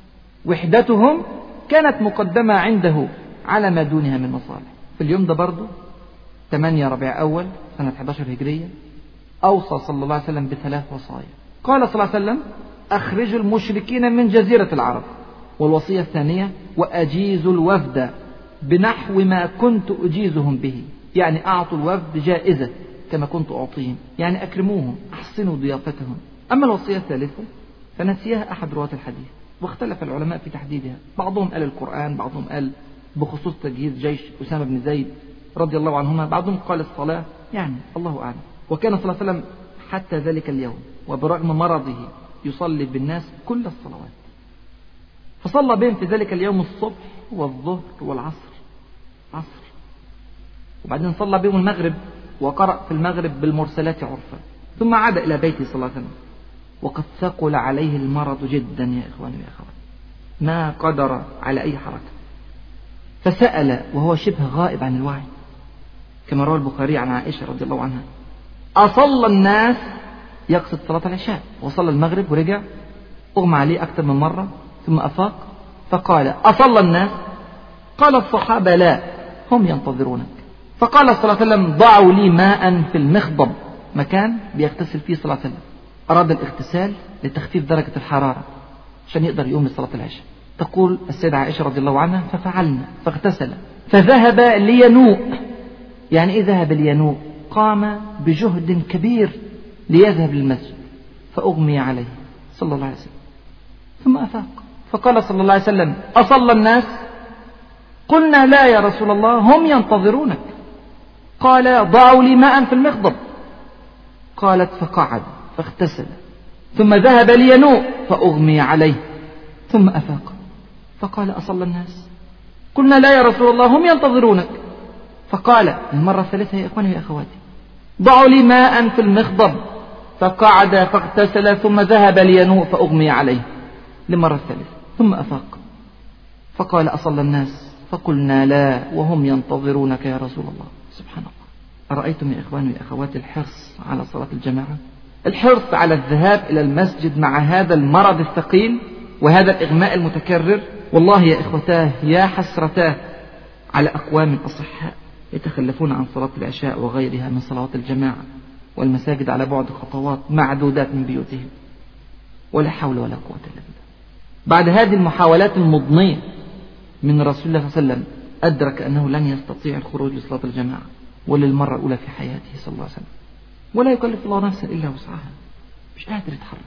وحدتهم كانت مقدمة عنده على ما دونها من مصالح. في اليوم ده برضو ثمانية ربيع أول سنة أحد عشر هجرية أوصى صلى الله عليه وسلم بثلاث وصايا. قال صلى الله عليه وسلم: أخرجوا المشركين من جزيرة العرب. والوصية الثانية: وأجيزوا الوفد بنحو ما كنت أجيزهم به، يعني أعطوا الوفد جائزة كما كنت أعطيهم، يعني أكرموهم أحسنوا ضيافتهم. أما الوصية الثالثة فنسيها أحد رواة الحديث واختلف العلماء في تحديدها، بعضهم قال القرآن، بعضهم قال بخصوص تجهيز جيش أسامة بن زيد رضي الله عنهما، بعضهم قال الصلاة، يعني الله أعلم. وكان صلى الله عليه وسلم حتى ذلك اليوم وبرغم مرضه يصلي بالناس كل الصلوات، فصلى بهم في ذلك اليوم الصبح والظهر والعصر عصر، وبعدين صلى بهم المغرب وقرأ في المغرب بالمرسلات عرفا، ثم عاد إلى بيته صلى الله عليه وسلم وقد ثقل عليه المرض جدا يا إخواني يا أخوان، ما قدر على أي حركة، فسأل وهو شبه غائب عن الوعي كما روى البخاري عن عائشة رضي الله عنها: أصلى الناس؟ يقصد صلاة العشاء، وصلى المغرب ورجع أغمى عليه أكثر من مرة ثم أفاق فقال: أصلى الناس؟ قال الصحابة: لا، هم ينتظرونك. فقال صلى الله عليه وسلم: ضعوا لي ماء في المخضب، مكان بيغتسل فيه صلى الله عليه وسلم. أراد الاغتسال لتخفيف درجة الحرارة عشان يقدر يقوم لصلاة العشاء. تقول السيدة عائشة رضي الله عنها: ففعلنا فاغتسل فذهب لينوء. يعني إيه ذهب لينوء؟ قام بجهد كبير ليذهب للمسجد فأغمي عليه صلى الله عليه وسلم ثم أفاق فقال صلى الله عليه وسلم: أصلى الناس؟ قلنا: لا يا رسول الله، هم ينتظرونك. قال: ضعوا لي ماء في المخضب. قالت: فقعد فاغتسل ثم ذهب لينوء فأغمي عليه ثم أفاق فقال: أصلى الناس؟ قلنا: لا يا رسول الله، هم ينتظرونك. فقال المرة الثالثة: يا إخواني يا أخواتي، ضعوا لي ماء في المخضب. فقعد فاغتسل ثم ذهب لينوء فأغمي عليه للمرة الثالثة ثم أفاق فقال: أصلى الناس؟ فقلنا: لا، وهم ينتظرونك يا رسول الله. سبحان الله. أرأيتم يا إخواني يا أخواتي الحرص على صلاة الجماعة، الحرص على الذهاب إلى المسجد مع هذا المرض الثقيل وهذا الإغماء المتكرر. والله يا إخوتاه يا حسرتاه على أقوام أصحاء يتخلفون عن صلاة العشاء وغيرها من صلوات الجماعة، والمساجد على بعد خطوات معدودات من بيوتهم، ولا حول ولا قوة إلا بالله. بعد هذه المحاولات المضنية من رسول الله صلى الله عليه وسلم أدرك أنه لن يستطيع الخروج لصلاة الجماعة وللمرة الأولى في حياته صلى الله عليه وسلم، ولا يكلف الله نفسا إلا وسعها، مش قادر يتحرك،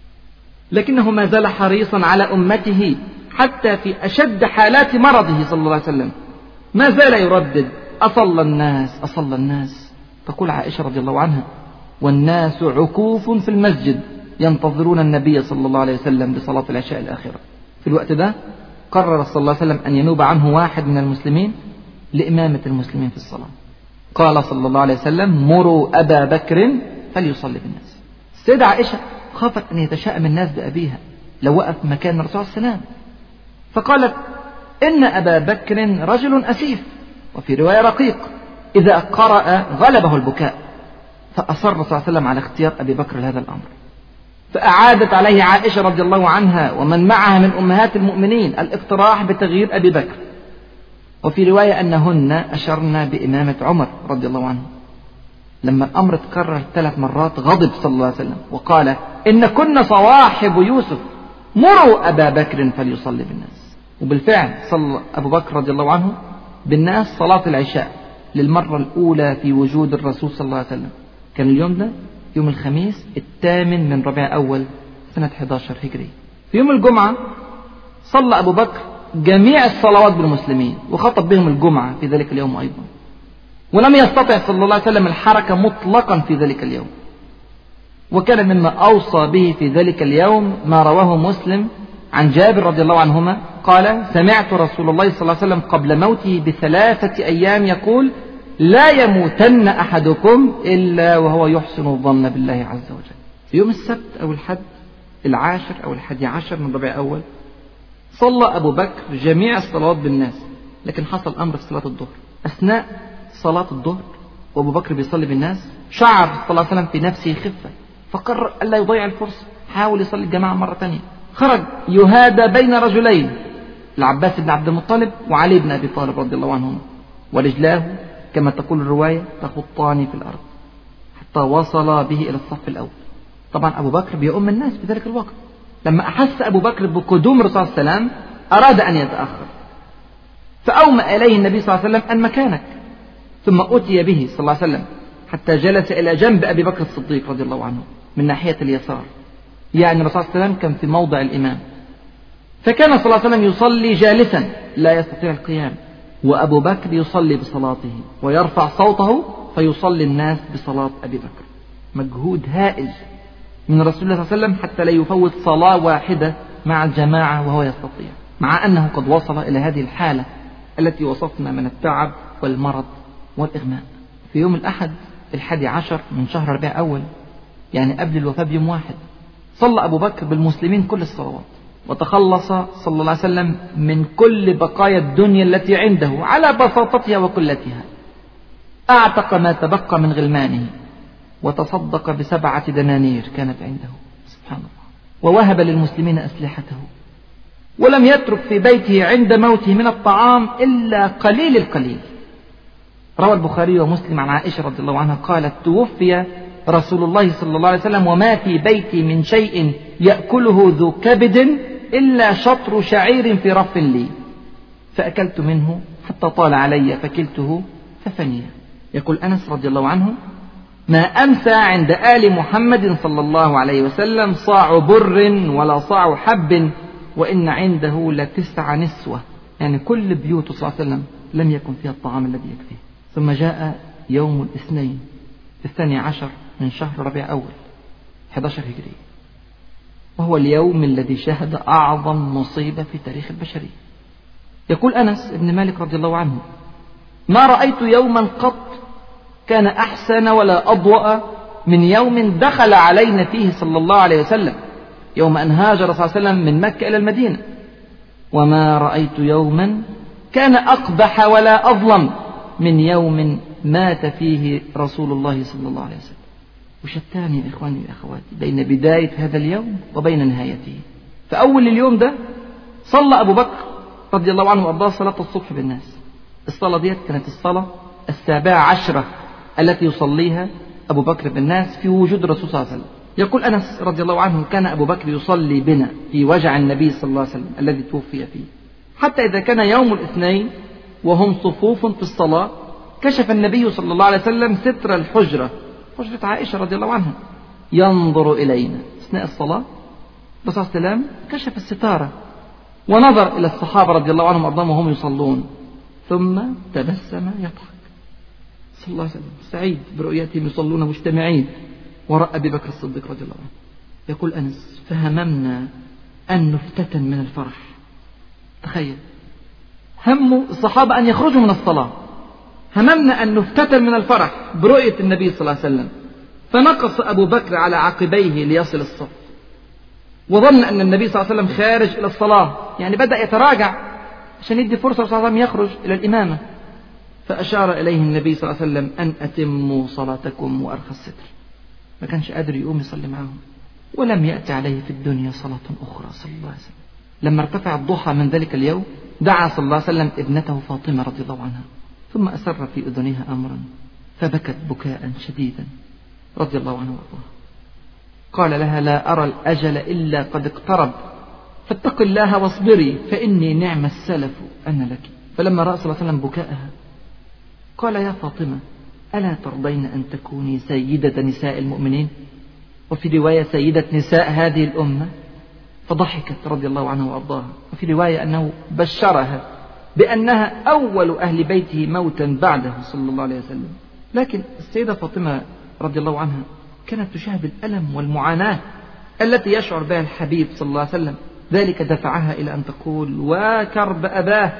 لكنه ما زال حريصا على أمته حتى في أشد حالات مرضه صلى الله عليه وسلم، ما زال يردد: أصلى الناس؟ أصلى الناس؟ تقول عائشة رضي الله عنها: والناس عكوف في المسجد ينتظرون النبي صلى الله عليه وسلم لصلاة العشاء الآخرة. في الوقت ده قرر صلى الله عليه وسلم أن ينوب عنه واحد من المسلمين لإمامة المسلمين في الصلاة. قال صلى الله عليه وسلم: مروا أبا بكر فليصلي بالناس. السيدة عائشة خافت أن يتشائم الناس بأبيها لو وقف مكان الرسول صلى الله عليه وسلم، فقالت: إن أبا بكر رجل أسيف، وفي رواية رقيق، إذا قرأ غلبه البكاء. فأصر صلى الله عليه وسلم على اختيار أبي بكر لهذا الأمر، فأعادت عليه عائشة رضي الله عنها ومن معها من أمهات المؤمنين الاقتراح بتغيير أبي بكر، وفي رواية أنهن أشرن بإمامة عمر رضي الله عنه. لما الأمر تكرر ثلاث مرات غضب صلى الله عليه وسلم وقال: إن كن صواحب يوسف، مروا أبا بكر فليصلي بالناس. وبالفعل صلى أبو بكر رضي الله عنه بالناس صلاة العشاء للمرة الأولى في وجود الرسول صلى الله عليه وسلم. كان اليوم ده يوم الخميس الثامن من ربيع أول سنة أحد عشر هجري. في يوم الجمعة صلى أبو بكر جميع الصلوات بالمسلمين وخطب بهم الجمعة في ذلك اليوم أيضا، ولم يستطع صلى الله عليه وسلم الحركة مطلقا في ذلك اليوم. وكان مما أوصى به في ذلك اليوم ما رواه مسلم عن جابر رضي الله عنهما قال: سمعت رسول الله صلى الله عليه وسلم قبل موته بثلاثة أيام يقول: لا يموتن أحدكم إلا وهو يحسن الظن بالله عز وجل. في يوم السبت أو الحد العاشر أو الحادي عشر من ربيع أول صلى أبو بكر جميع الصلوات بالناس، لكن حصل أمر في صلاة الظهر. أثناء صلاة الظهر وأبو بكر بيصلي بالناس شعر صلى الله عليه وسلم في نفسه خفة، فقرر ألا يضيع الفرصة، حاول يصلي الجماعة مرة ثانية. خرج يهادى بين رجلين، العباس بن عبد المطلب وعلي بن أبي طالب رضي الله عنهما، ورجلاه كما تقول الرواية تخطان في الأرض حتى وصل به إلى الصف الأول. طبعا أبو بكر بيؤم الناس في ذلك الوقت. لما أحس أبو بكر بقدوم الرسول صلى الله عليه وسلم أراد أن يتأخر، فأومأ إليه النبي صلى الله عليه وسلم: أن مكانك. ثم أتي به صلى الله عليه وسلم حتى جلس إلى جنب أبي بكر الصديق رضي الله عنه من ناحية اليسار، يعني الرسول صلى الله عليه وسلم كان في موضع الإمام، فكان صلى الله عليه وسلم يصلي جالسا لا يستطيع القيام، وأبو بكر يصلي بصلاته ويرفع صوته فيصلي الناس بصلاة أبي بكر. مجهود هائل من رسول الله صلى الله عليه وسلم حتى لا يفوت صلاة واحدة مع الجماعة وهو يستطيع، مع أنه قد وصل إلى هذه الحالة التي وصفنا من التعب والمرض والإغماء. في يوم الأحد الحادي عشر من شهر ربيع أول، يعني قبل الوفاة بيوم واحد، صلى أبو بكر بالمسلمين كل الصلوات، وتخلص صلى الله عليه وسلم من كل بقايا الدنيا التي عنده على بساطتها وقلتها. أعتق ما تبقى من غلمانه، وتصدق بسبعة دنانير كانت عنده. سبحان الله. ووهب للمسلمين أسلحته، ولم يترك في بيته عند موته من الطعام إلا قليل القليل. روى البخاري ومسلم عن عائشة رضي الله عنها قالت: توفي رسول الله صلى الله عليه وسلم وما في بيتي من شيء يأكله ذو كبد إلا شطر شعير في رف لي، فأكلت منه حتى طال علي فكلته ففني. يقول أنس رضي الله عنه: ما أمسى عند آل محمد صلى الله عليه وسلم صاع بر ولا صاع حب، وإن عنده لتسع نسوة، يعني كل بيوت صلى الله عليه وسلم لم يكن فيها الطعام الذي يكفيه. ثم جاء يوم الاثنين الثاني عشر من شهر ربيع أول أحد عشر هجري، وهو اليوم الذي شهد أعظم مصيبة في تاريخ البشرية. يقول أنس بن مالك رضي الله عنه: ما رأيت يوما قط كان أحسن ولا أضوأ من يوم دخل علينا فيه صلى الله عليه وسلم، يوم أن هاجر صلى الله عليه وسلم من مكة إلى المدينة، وما رأيت يوما كان أقبح ولا أظلم من يوم مات فيه رسول الله صلى الله عليه وسلم. وشتان يا إخواني وأخواتي بين بداية هذا اليوم وبين نهايته. فأول اليوم ده صلى أبو بكر رضي الله عنه وأرضاه صلاة الصبح بالناس. الصلاة ديت كانت الصلاة السابعة عشرة التي يصليها أبو بكر بالناس في وجود الرسول صلى الله عليه وسلم. يقول أنس رضي الله عنه: كان أبو بكر يصلي بنا في وجع النبي صلى الله عليه وسلم الذي توفي فيه، حتى إذا كان يوم الاثنين وهم صفوف في الصلاة كشف النبي صلى الله عليه وسلم ستر الحجرة، حجرة عائشة رضي الله عنها، ينظر إلينا أثناء الصلاة. الرسول صلى الله عليه وسلم كشف الستارة ونظر إلى الصحابة رضي الله عنهم وأرضاهم وهم يصلون، ثم تبسم يضحك صلى الله عليه وسلم سعيد برؤيتهم يصلون مجتمعين وراء أبي بكر الصديق رضي الله عنه. يقول أنس: فهممنا أن نفتتن من الفرح. تخيل هم الصحابة أن يخرجوا من الصلاة، هممنا أن نفتتن من الفرح برؤية النبي صلى الله عليه وسلم، فنقص أبو بكر على عقبيه ليصل الصف، وظن أن النبي صلى الله عليه وسلم خارج إلى الصلاة، يعني بدأ يتراجع عشان يدي فرصة صلى الله عليه وسلم يخرج إلى الإمامة، فأشار إليه النبي صلى الله عليه وسلم أن أتموا صلاتكم وأرخى الستر. ما كانش قادر يقوم يصلي معهم، ولم يأتي عليه في الدنيا صلاة أخرى صلى الله عليه وسلم. لما ارتفع الضحى من ذلك اليوم دعا صلى الله عليه وسلم ابنته فاطمة رضي الله عنها، ثم أسر في أذنها أمرا فبكت بكاء شديدا رضي الله عنه وارضاه. قال لها: لا أرى الأجل إلا قد اقترب، فاتق الله واصبري فإني نعم السلف أنا لك. فلما رأى صلى الله عليه وسلم بكاءها قال: يا فاطمة، ألا ترضين أن تكوني سيدة نساء المؤمنين، وفي رواية سيدة نساء هذه الأمة؟ فضحكت رضي الله عنها وأرضاها. وفي رواية أنه بشرها بأنها أول أهل بيته موتا بعده صلى الله عليه وسلم. لكن السيدة فاطمة رضي الله عنها كانت تشاهد الألم والمعاناة التي يشعر بها الحبيب صلى الله عليه وسلم، ذلك دفعها إلى أن تقول: وكرب أباه.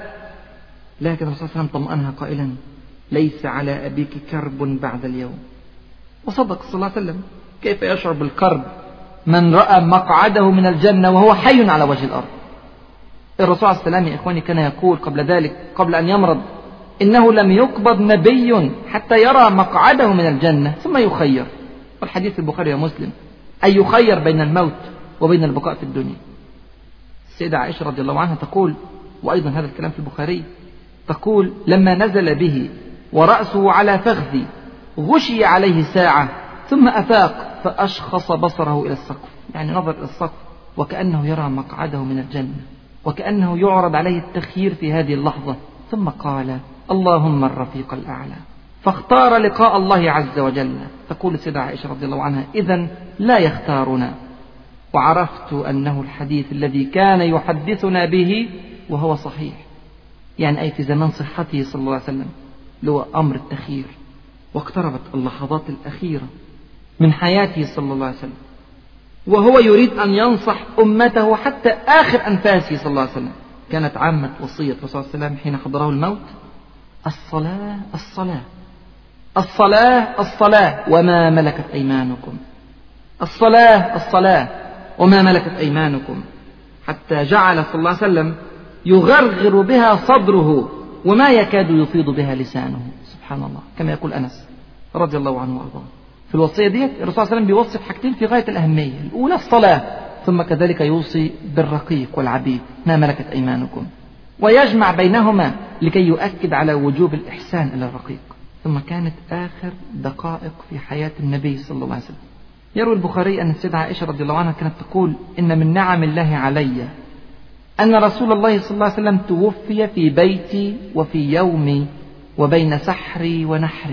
لكن الرسول صلى الله عليه وسلم طمأنها قائلا: ليس على أبيك كرب بعد اليوم. وصدق صلى الله عليه وسلم. كيف يشعر بالكرب من رأى مقعده من الجنة وهو حي على وجه الأرض؟ الرسول عليه السلام يا إخواني كان يقول قبل ذلك، قبل أن يمرض، إنه لم يقبض نبي حتى يرى مقعده من الجنة ثم يخير. والحديث في البخاري ومسلم، أي يخير بين الموت وبين البقاء في الدنيا. السيدة عائشة رضي الله عنها تقول، وأيضا هذا الكلام في البخاري، تقول: لما نزل به ورأسه على فخذي غشي عليه ساعة ثم أفاق فأشخص بصره إلى السقف، يعني نظر إلى السقف وكأنه يرى مقعده من الجنة، وكأنه يعرض عليه التخيير في هذه اللحظة، ثم قال: اللهم الرفيق الأعلى، فاختار لقاء الله عز وجل. تقول السيدة عائشة رضي الله عنها: إذن لا يختارنا. وعرفت أنه الحديث الذي كان يحدثنا به وهو صحيح، يعني أي في زمان صحته صلى الله عليه وسلم، لو أمر التخيير. واقتربت اللحظات الأخيرة من حياته صلى الله عليه وسلم، وهو يريد أن ينصح أمته حتى آخر أنفاسه صلى الله عليه وسلم. كانت عامة وصية الرسول صلى الله عليه وسلم حين حضره الموت: الصلاة الصلاة الصلاة الصلاة وما ملكت أيمانكم، الصلاة الصلاة وما ملكت أيمانكم، حتى جعل صلى الله عليه وسلم يغرغر بها صدره وما يكاد يفيض بها لسانه. سبحان الله، كما يقول أنس رضي الله عنه وارضاه. في الوصية ديت الرسول صلى الله عليه وسلم بيوصف حاجتين في غاية الأهمية: الأولى الصلاة، ثم كذلك يوصي بالرقيق والعبيد ما ملكت أيمانكم، ويجمع بينهما لكي يؤكد على وجوب الإحسان إلى الرقيق. ثم كانت آخر دقائق في حياة النبي صلى الله عليه وسلم. يروي البخاري أن السيدة عائشة رضي الله عنها كانت تقول: إن من نعم الله علي أن رسول الله صلى الله عليه وسلم توفي في بيتي وفي يومي وبين سحري ونحري.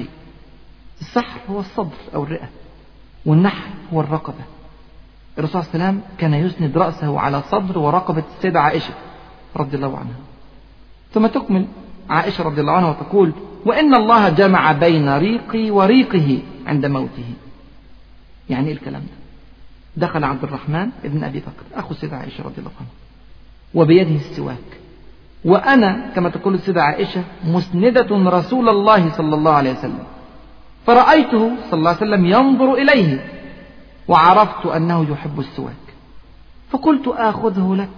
السحر هو الصدر أو الرئة، والنحر هو الرقبة. الرسول صلى الله عليه وسلم كان يسند رأسه على صدر ورقبة السيدة عائشة رضي الله عنها. ثم تكمل عائشة رضي الله عنها وتقول: وإن الله جمع بين ريقي وريقه عند موته. يعني إيه الكلام ده؟ دخل عبد الرحمن ابن أبي بكر أخو السيدة عائشة رضي الله عنها وبيده السواك، وأنا كما تقول السيدة عائشة مسندة رسول الله صلى الله عليه وسلم، فرأيته صلى الله عليه وسلم ينظر إليه وعرفت أنه يحب السواك، فقلت آخذه لك،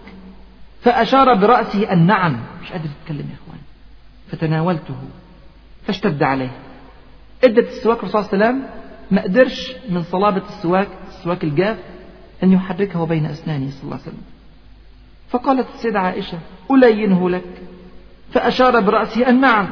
فأشار برأسه النعم. مش قادر يتكلم يا إخوان. فتناولته فاشتد عليه. ادت السواك الرسول صلى الله عليه وسلم، ما قدرش من صلابة السواك السواك الجاف أن يحركه بين أسنانه صلى الله عليه وسلم. فقالت السيدة عائشة: ألينه لك، فأشار برأسه النعم،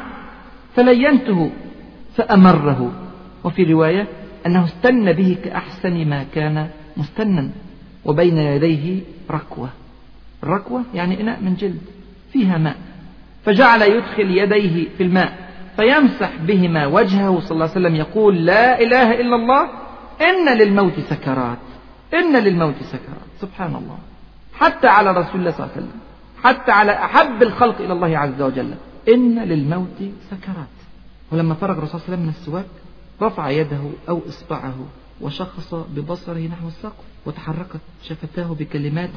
فلينته فأمره. وفي رواية أنه استنى به كأحسن ما كان مستنا، وبين يديه ركوة. الركوة يعني إناء من جلد فيها ماء، فجعل يدخل يديه في الماء فيمسح بهما وجهه صلى الله عليه وسلم، يقول: لا إله إلا الله، إن للموت سكرات، إن للموت سكرات. سبحان الله. حتى على رسول الله صلى الله عليه وسلم، حتى على أحب الخلق إلى الله عز وجل، إن للموت سكرات. ولما فرغ الرسول صلى الله عليه وسلم من السواك رفع يده أو إصبعه وشخص ببصره نحو السقف، وتحركت شفتاه بكلمات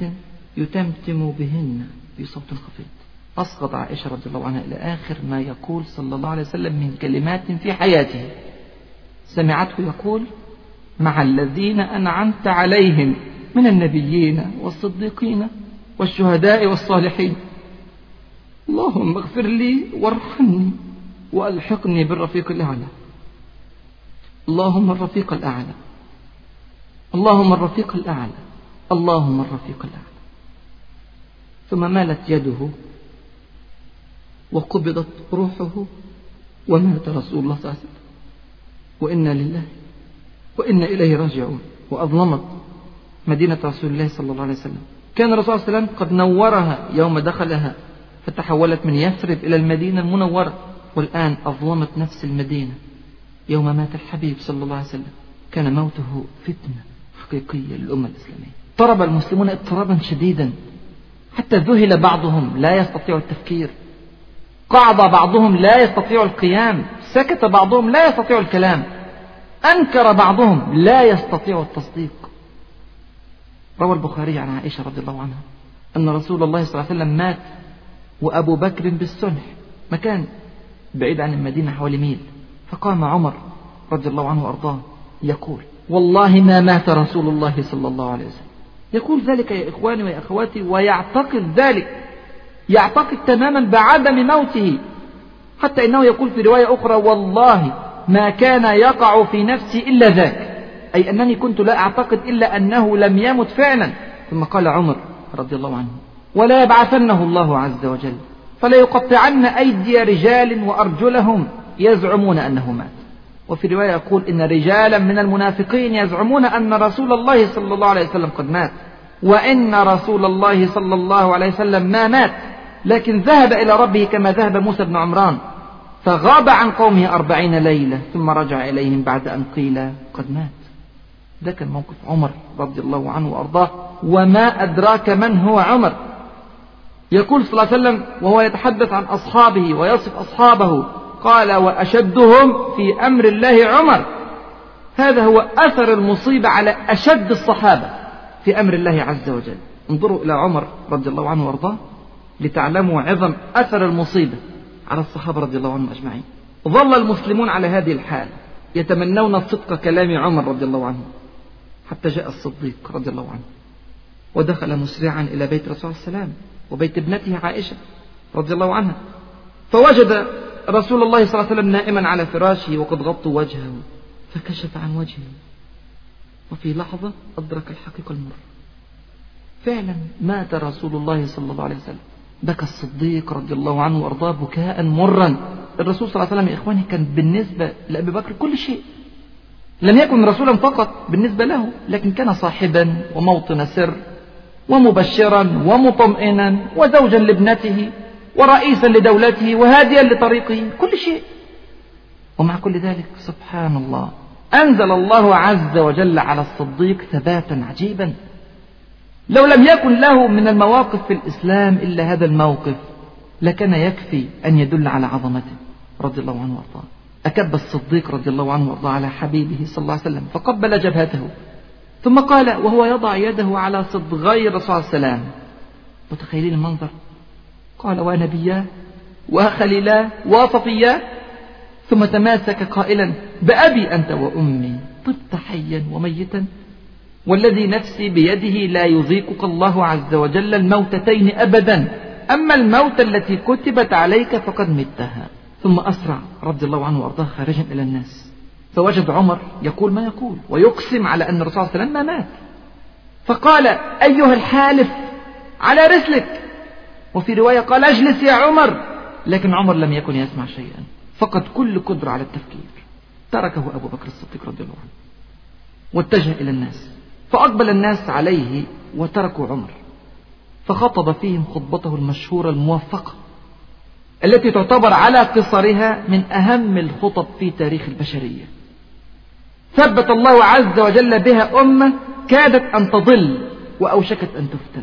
يتمتم بهن بصوت خفيف. أصغت عائشة رضي الله عنها إلى آخر ما يقول صلى الله عليه وسلم من كلمات في حياته. سمعته يقول: مع الذين أنعمت عليهم من النبيين والصديقين والشهداء والصالحين، اللهم اغفر لي وارحمني وألحقني بالرفيق الأعلى. اللهم الرفيق الأعلى، اللهم الرفيق الأعلى، اللهم الرفيق الأعلى. ثم مالت يده وقبضت روحه ومات رسول الله صلى الله عليه وسلم، وإنا لله وإنا إليه راجعون. وأظلمت مدينة رسول الله صلى الله عليه وسلم. كان الرسول صلى الله عليه وسلم قد نورها يوم دخلها، فتحولت من يثرب إلى المدينة المنورة، والآن أظلمت نفس المدينة يوم مات الحبيب صلى الله عليه وسلم. كان موته فتنة حقيقية للأمة الإسلامية. اضطرب المسلمون اضطرابا شديدا، حتى ذهل بعضهم لا يستطيع التفكير، قعد بعضهم لا يستطيع القيام، سكت بعضهم لا يستطيع الكلام، أنكر بعضهم لا يستطيع التصديق. روى البخاري عن عائشة رضي الله عنها أن رسول الله صلى الله عليه وسلم مات وأبو بكر بالسنح، مكان بعيد عن المدينة حوالي ميل. فقام عمر رضي الله عنه وأرضاه يقول: والله ما مات رسول الله صلى الله عليه وسلم. يقول ذلك يا إخواني ويا أخواتي، ويعتقد ذلك، يعتقد تماما بعدم موته، حتى إنه يقول في رواية أخرى: والله ما كان يقع في نفسي إلا ذاك، أي أنني كنت لا أعتقد إلا أنه لم يمت فعلا. ثم قال عمر رضي الله عنه: ولا يبعثنه الله عز وجل فلا يقطعن أيدي رجال وأرجلهم يزعمون أنه مات. وفي رواية يقول: إن رجالا من المنافقين يزعمون أن رسول الله صلى الله عليه وسلم قد مات، وإن رسول الله صلى الله عليه وسلم ما مات، لكن ذهب إلى ربه كما ذهب موسى بن عمران، فغاب عن قومه أربعين ليلة ثم رجع إليهم بعد أن قيل قد مات. ده كان موقف عمر رضي الله عنه وأرضاه. وما أدراك من هو عمر. يقول صلى الله عليه وسلم وهو يتحدث عن أصحابه ويصف أصحابه، قال: وأشدهم في أمر الله عمر. هذا هو أثر المصيبة على أشد الصحابة في أمر الله عز وجل. انظروا إلى عمر رضي الله عنه وارضاه لتعلموا عظم أثر المصيبة على الصحابة رضي الله عنهم أجمعين. ظل المسلمون على هذه الحال يتمنون صدق كلام عمر رضي الله عنه، حتى جاء الصديق رضي الله عنه ودخل مسرعا إلى بيت رسول الله السلام وبيت ابنته عائشة رضي الله عنها، فوجد رسول الله صلى الله عليه وسلم نائما على فراشه وقد غطوا وجهه، فكشف عن وجهه، وفي لحظة أدرك الحقيقة المرة. فعلا مات رسول الله صلى الله عليه وسلم. بكى الصديق رضي الله عنه وأرضاه بكاء مرا. الرسول صلى الله عليه وسلم يا إخواني كان بالنسبة لأبي بكر كل شيء، لم يكن رسولا فقط بالنسبة له، لكن كان صاحبا وموطن سر ومبشرا ومطمئنا وزوجا لابنته ورئيسا لدولته وهاديا لطريقه، كل شيء. ومع كل ذلك سبحان الله أنزل الله عز وجل على الصديق ثباتا عجيبا. لو لم يكن له من المواقف في الإسلام إلا هذا الموقف لكان يكفي أن يدل على عظمته رضي الله عنه وارضاه. أكب الصديق رضي الله عنه وارضاه على حبيبه صلى الله عليه وسلم فقبل جبهته، ثم قال وهو يضع يده على صدغي الرسول صلى الله عليه وسلم. متخيلين المنظر؟ قال ونبياه وخليلاه وصفياه، ثم تماسك قائلا بأبي أنت وأمي طبت حيا وميتا والذي نفسي بيده لا يذيقك الله عز وجل الموتتين أبدا، أما الموت التي كتبت عليك فقد متها. ثم أسرع رضي الله عنه وأرضاه خارجا إلى الناس، فوجد عمر يقول ما يقول ويقسم على أن الرسول صلى الله عليه وسلم ما مات، فقال أيها الحالف على رسلك، وفي رواية قال اجلس يا عمر، لكن عمر لم يكن يسمع شيئا، فقد كل قدرة على التفكير. تركه أبو بكر الصديق رضي الله عنه واتجه إلى الناس، فأقبل الناس عليه وتركوا عمر، فخطب فيهم خطبته المشهورة الموفقة التي تعتبر على قصرها من أهم الخطب في تاريخ البشرية. ثبت الله عز وجل بها أمة كادت أن تضل وأوشكت أن تفتن.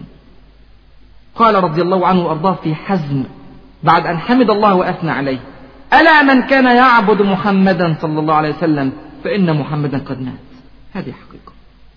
قال رضي الله عنه وأرضاه في حزم بعد أن حمد الله وأثنى عليه ألا من كان يعبد محمدا صلى الله عليه وسلم فإن محمدا قد مات. هذه حقيقة.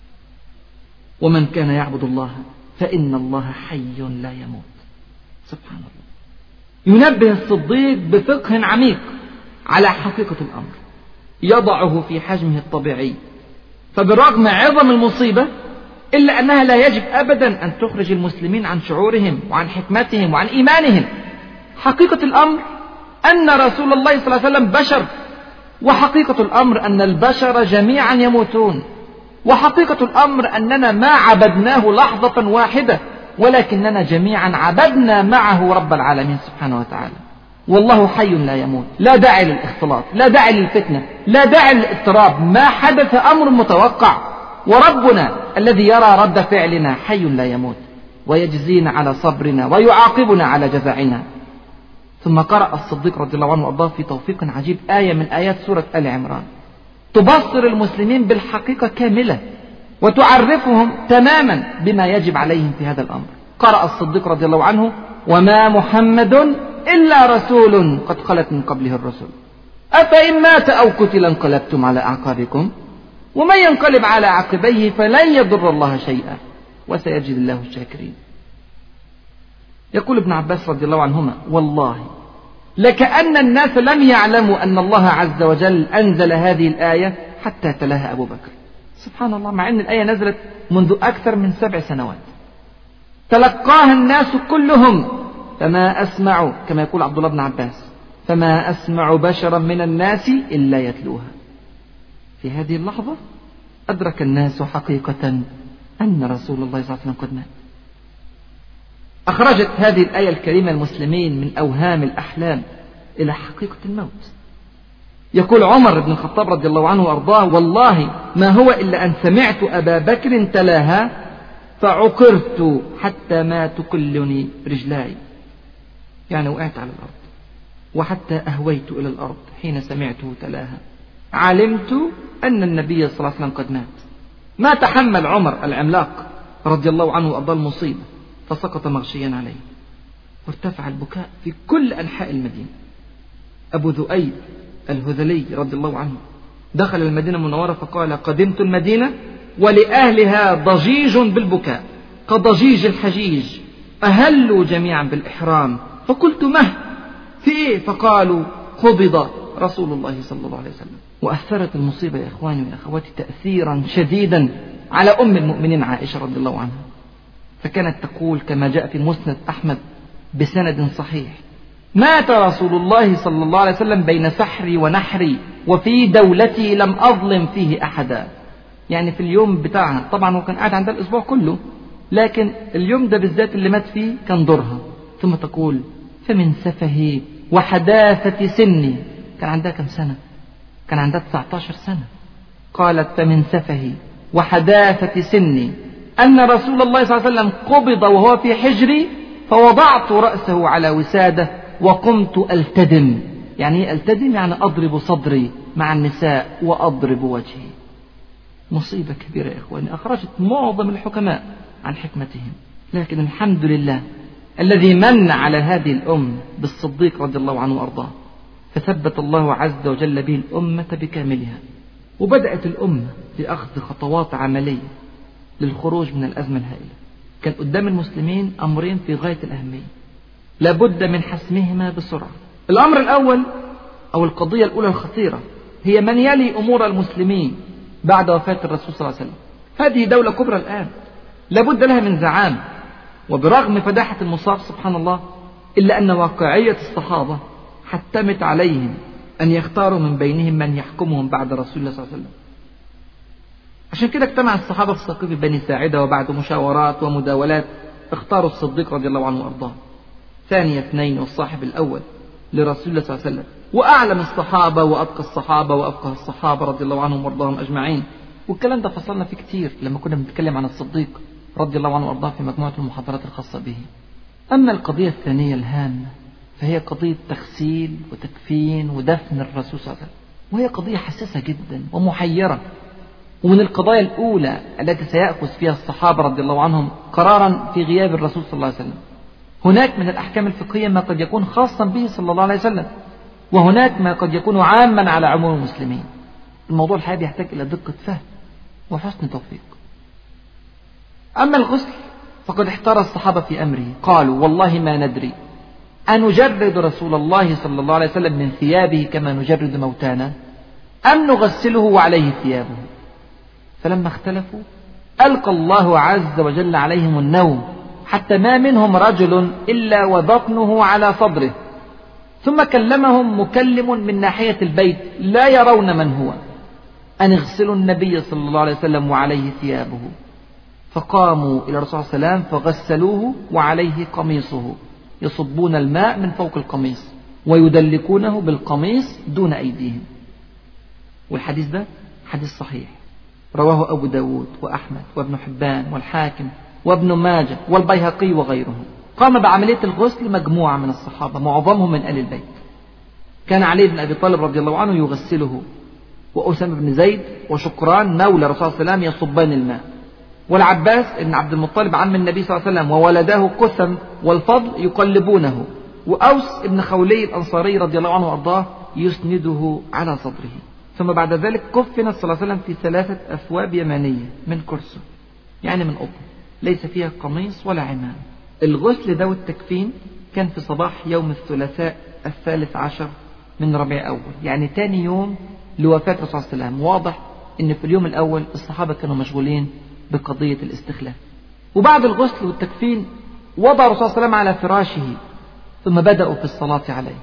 ومن كان يعبد الله فإن الله حي لا يموت. سبحان الله. ينبه الصديق بفقه عميق على حقيقة الأمر يضعه في حجمه الطبيعي، فبرغم عظم المصيبة إلا أنها لا يجب أبدا أن تخرج المسلمين عن شعورهم وعن حكمتهم وعن إيمانهم. حقيقة الأمر أن رسول الله صلى الله عليه وسلم بشر، وحقيقة الأمر أن البشر جميعا يموتون، وحقيقة الأمر أننا ما عبدناه لحظة واحدة ولكننا جميعا عبدنا معه رب العالمين سبحانه وتعالى. والله حي لا يموت، لا داعي للاختلاط، لا داعي للفتنة، لا داعي للاضطراب، ما حدث أمر متوقع، وربنا الذي يرى رد فعلنا حي لا يموت ويجزينا على صبرنا ويعاقبنا على جزعنا. ثم قرأ الصديق رضي الله عنه وأرضاه في توفيق عجيب آية من آيات سورة آل عمران تبصر المسلمين بالحقيقة كاملة وتعرفهم تماما بما يجب عليهم في هذا الأمر. قرأ الصديق رضي الله عنه وما محمد إلا رسول قد خلت من قبله الرسل أفإن مات أو قتل انقلبتم على أعقابكم ومن ينقلب على عقبيه فلن يضر الله شيئا وسيجزي الله الشاكرين. يقول ابن عباس رضي الله عنهما والله لكأن الناس لم يعلموا أن الله عز وجل أنزل هذه الآية حتى تلاها أبو بكر. سبحان الله، مع أن الآية نزلت منذ أكثر من سبع سنوات تلقاها الناس كلهم، فما أسمع كما يقول عبد الله بن عباس فما أسمع بشرا من الناس إلا يتلوها. في هذه اللحظة أدرك الناس حقيقة أن رسول الله صلى الله عليه وسلم قد مات. أخرجت هذه الآية الكريمة المسلمين من أوهام الأحلام إلى حقيقة الموت. يقول عمر بن الخطاب رضي الله عنه وأرضاه والله ما هو إلا أن سمعت أبا بكر تلاها فعقرت حتى ما تكلني رجلاي، يعني وقعت على الأرض وحتى أهويت إلى الأرض حين سمعته تلاها، علمت أن النبي صلى الله عليه وسلم قد مات. ما تحمل عمر العملاق رضي الله عنه وأرضاه المصيبة فسقط مغشيا عليه وارتفع البكاء في كل أنحاء المدينة. أبو ذؤيب الهذلي رضي الله عنه دخل المدينة المنورة فقال قدمت المدينة ولأهلها ضجيج بالبكاء كضجيج الحجيج أهلوا جميعا بالإحرام، فقلت مه في إيه؟ فقالوا قبض رسول الله صلى الله عليه وسلم. وأثرت المصيبة يا إخواني وأخواتي تأثيرا شديدا على أم المؤمنين عائشة رضي الله عنها، فكانت تقول كما جاء في مسند أحمد بسند صحيح مات رسول الله صلى الله عليه وسلم بين سحري ونحري وفي دولتي لم أظلم فيه أحدا. يعني في اليوم بتاعها، طبعا هو كان قاعد عندها الأسبوع كله، لكن اليوم ده بالذات اللي مات فيه كان دورها. ثم تقول فمن سفهي وحداثة سني، كان عندها كم سنة؟ كان عندها تسعة عشر سنة. قالت فمن سفهي وحداثة سني أن رسول الله صلى الله عليه وسلم قبض وهو في حجري فوضعت رأسه على وسادة وقمت ألتدم. يعني ألتدم يعني أضرب صدري مع النساء وأضرب وجهي. مصيبة كبيرة يا إخواني، أخرجت معظم الحكماء عن حكمتهم. لكن الحمد لله الذي من على هذه الأمة بالصديق رضي الله عنه وأرضاه، فثبت الله عز وجل به الأمة بكاملها. وبدأت الأمة بأخذ خطوات عملية للخروج من الأزمة الهائلة. كان قدام المسلمين أمرين في غاية الأهمية لابد من حسمهما بسرعة. الأمر الأول أو القضية الأولى الخطيرة هي من يلي أمور المسلمين بعد وفاة الرسول صلى الله عليه وسلم. هذه دولة كبرى الآن لابد لها من زعام. وبرغم فداحة المصاب سبحان الله إلا أن واقعية الصحابة حتمت عليهم أن يختاروا من بينهم من يحكمهم بعد رسول الله صلى الله عليه وسلم. عشان كده اجتمع الصحابة في سقيف بني ساعدة، وبعد مشاورات ومداولات اختاروا الصديق رضي الله عنه وأرضاه ثاني اثنين والصاحب الأول لرسول الله صلى الله عليه وسلم، وأعلم الصحابة وأتقى الصحابة وأفقه الصحابة رضي الله عنهم وأرضاهم أجمعين. والكلام ده فصلنا فيه كتير لما كنا بنتكلم عن الصديق رضي الله عنه وأرضاه في مجموعة المحاضرات الخاصة به. أما القضية الثانية الهامة فهي قضية تغسيل وتكفين ودفن الرسول صلى الله عليه وسلم، وهي قضية حساسة جدا ومحيرة، ومن القضايا الأولى التي سيأخذ فيها الصحابة رضي الله عنهم قرارا في غياب الرسول صلى الله عليه وسلم. هناك من الأحكام الفقهية ما قد يكون خاصا به صلى الله عليه وسلم، وهناك ما قد يكون عاما على عموم المسلمين. الموضوع الحقيقي يحتاج إلى دقة فهم وحسن توفيق. أما الغسل فقد احتار الصحابة في أمره، قالوا والله ما ندري أنجرد رسول الله صلى الله عليه وسلم من ثيابه كما نجرد موتانا أم نغسله وعليه ثيابه. فلما اختلفوا ألقى الله عز وجل عليهم النوم حتى ما منهم رجل إلا وبطنه على صدره، ثم كلمهم مكلم من ناحية البيت لا يرون من هو أن اغسلوا النبي صلى الله عليه وسلم وعليه ثيابه. فقاموا إلى الرسول صلى الله عليه وسلم فغسلوه وعليه قميصه، يصبون الماء من فوق القميص ويدلكونه بالقميص دون أيديهم. والحديث ده حديث صحيح رواه أبو داود وأحمد وابن حبان والحاكم وابن ماجه والبيهقي وغيرهم. قام بعملية الغسل مجموعة من الصحابة معظمهم من آل البيت. كان علي بن أبي طالب رضي الله عنه يغسله، وأسامة بن زيد وشكران مولى رسول الله صلى الله عليه وسلم يصبان الماء، والعباس بن عبد المطلب عم النبي صلى الله عليه وسلم وولداه قسم والفضل يقلبونه، وأوس بن خولي الأنصاري رضي الله عنه وأرضاه يسنده على صدره. ثم بعد ذلك كفن صلى الله عليه وسلم في ثلاثة أثواب يمانية من كرسه، يعني من قطن ليس فيها قميص ولا عمام. الغسل ده والتكفين كان في صباح يوم الثلاثاء الثالث عشر من ربيع أول، يعني تاني يوم لوفاة الرسول صلى الله عليه وسلم. واضح إن في اليوم الأول الصحابة كانوا مشغولين بقضية الاستخلاف. وبعد الغسل والتكفين وضع الرسول صلى الله عليه وسلم على فراشه، ثم بدأوا في الصلاة عليه،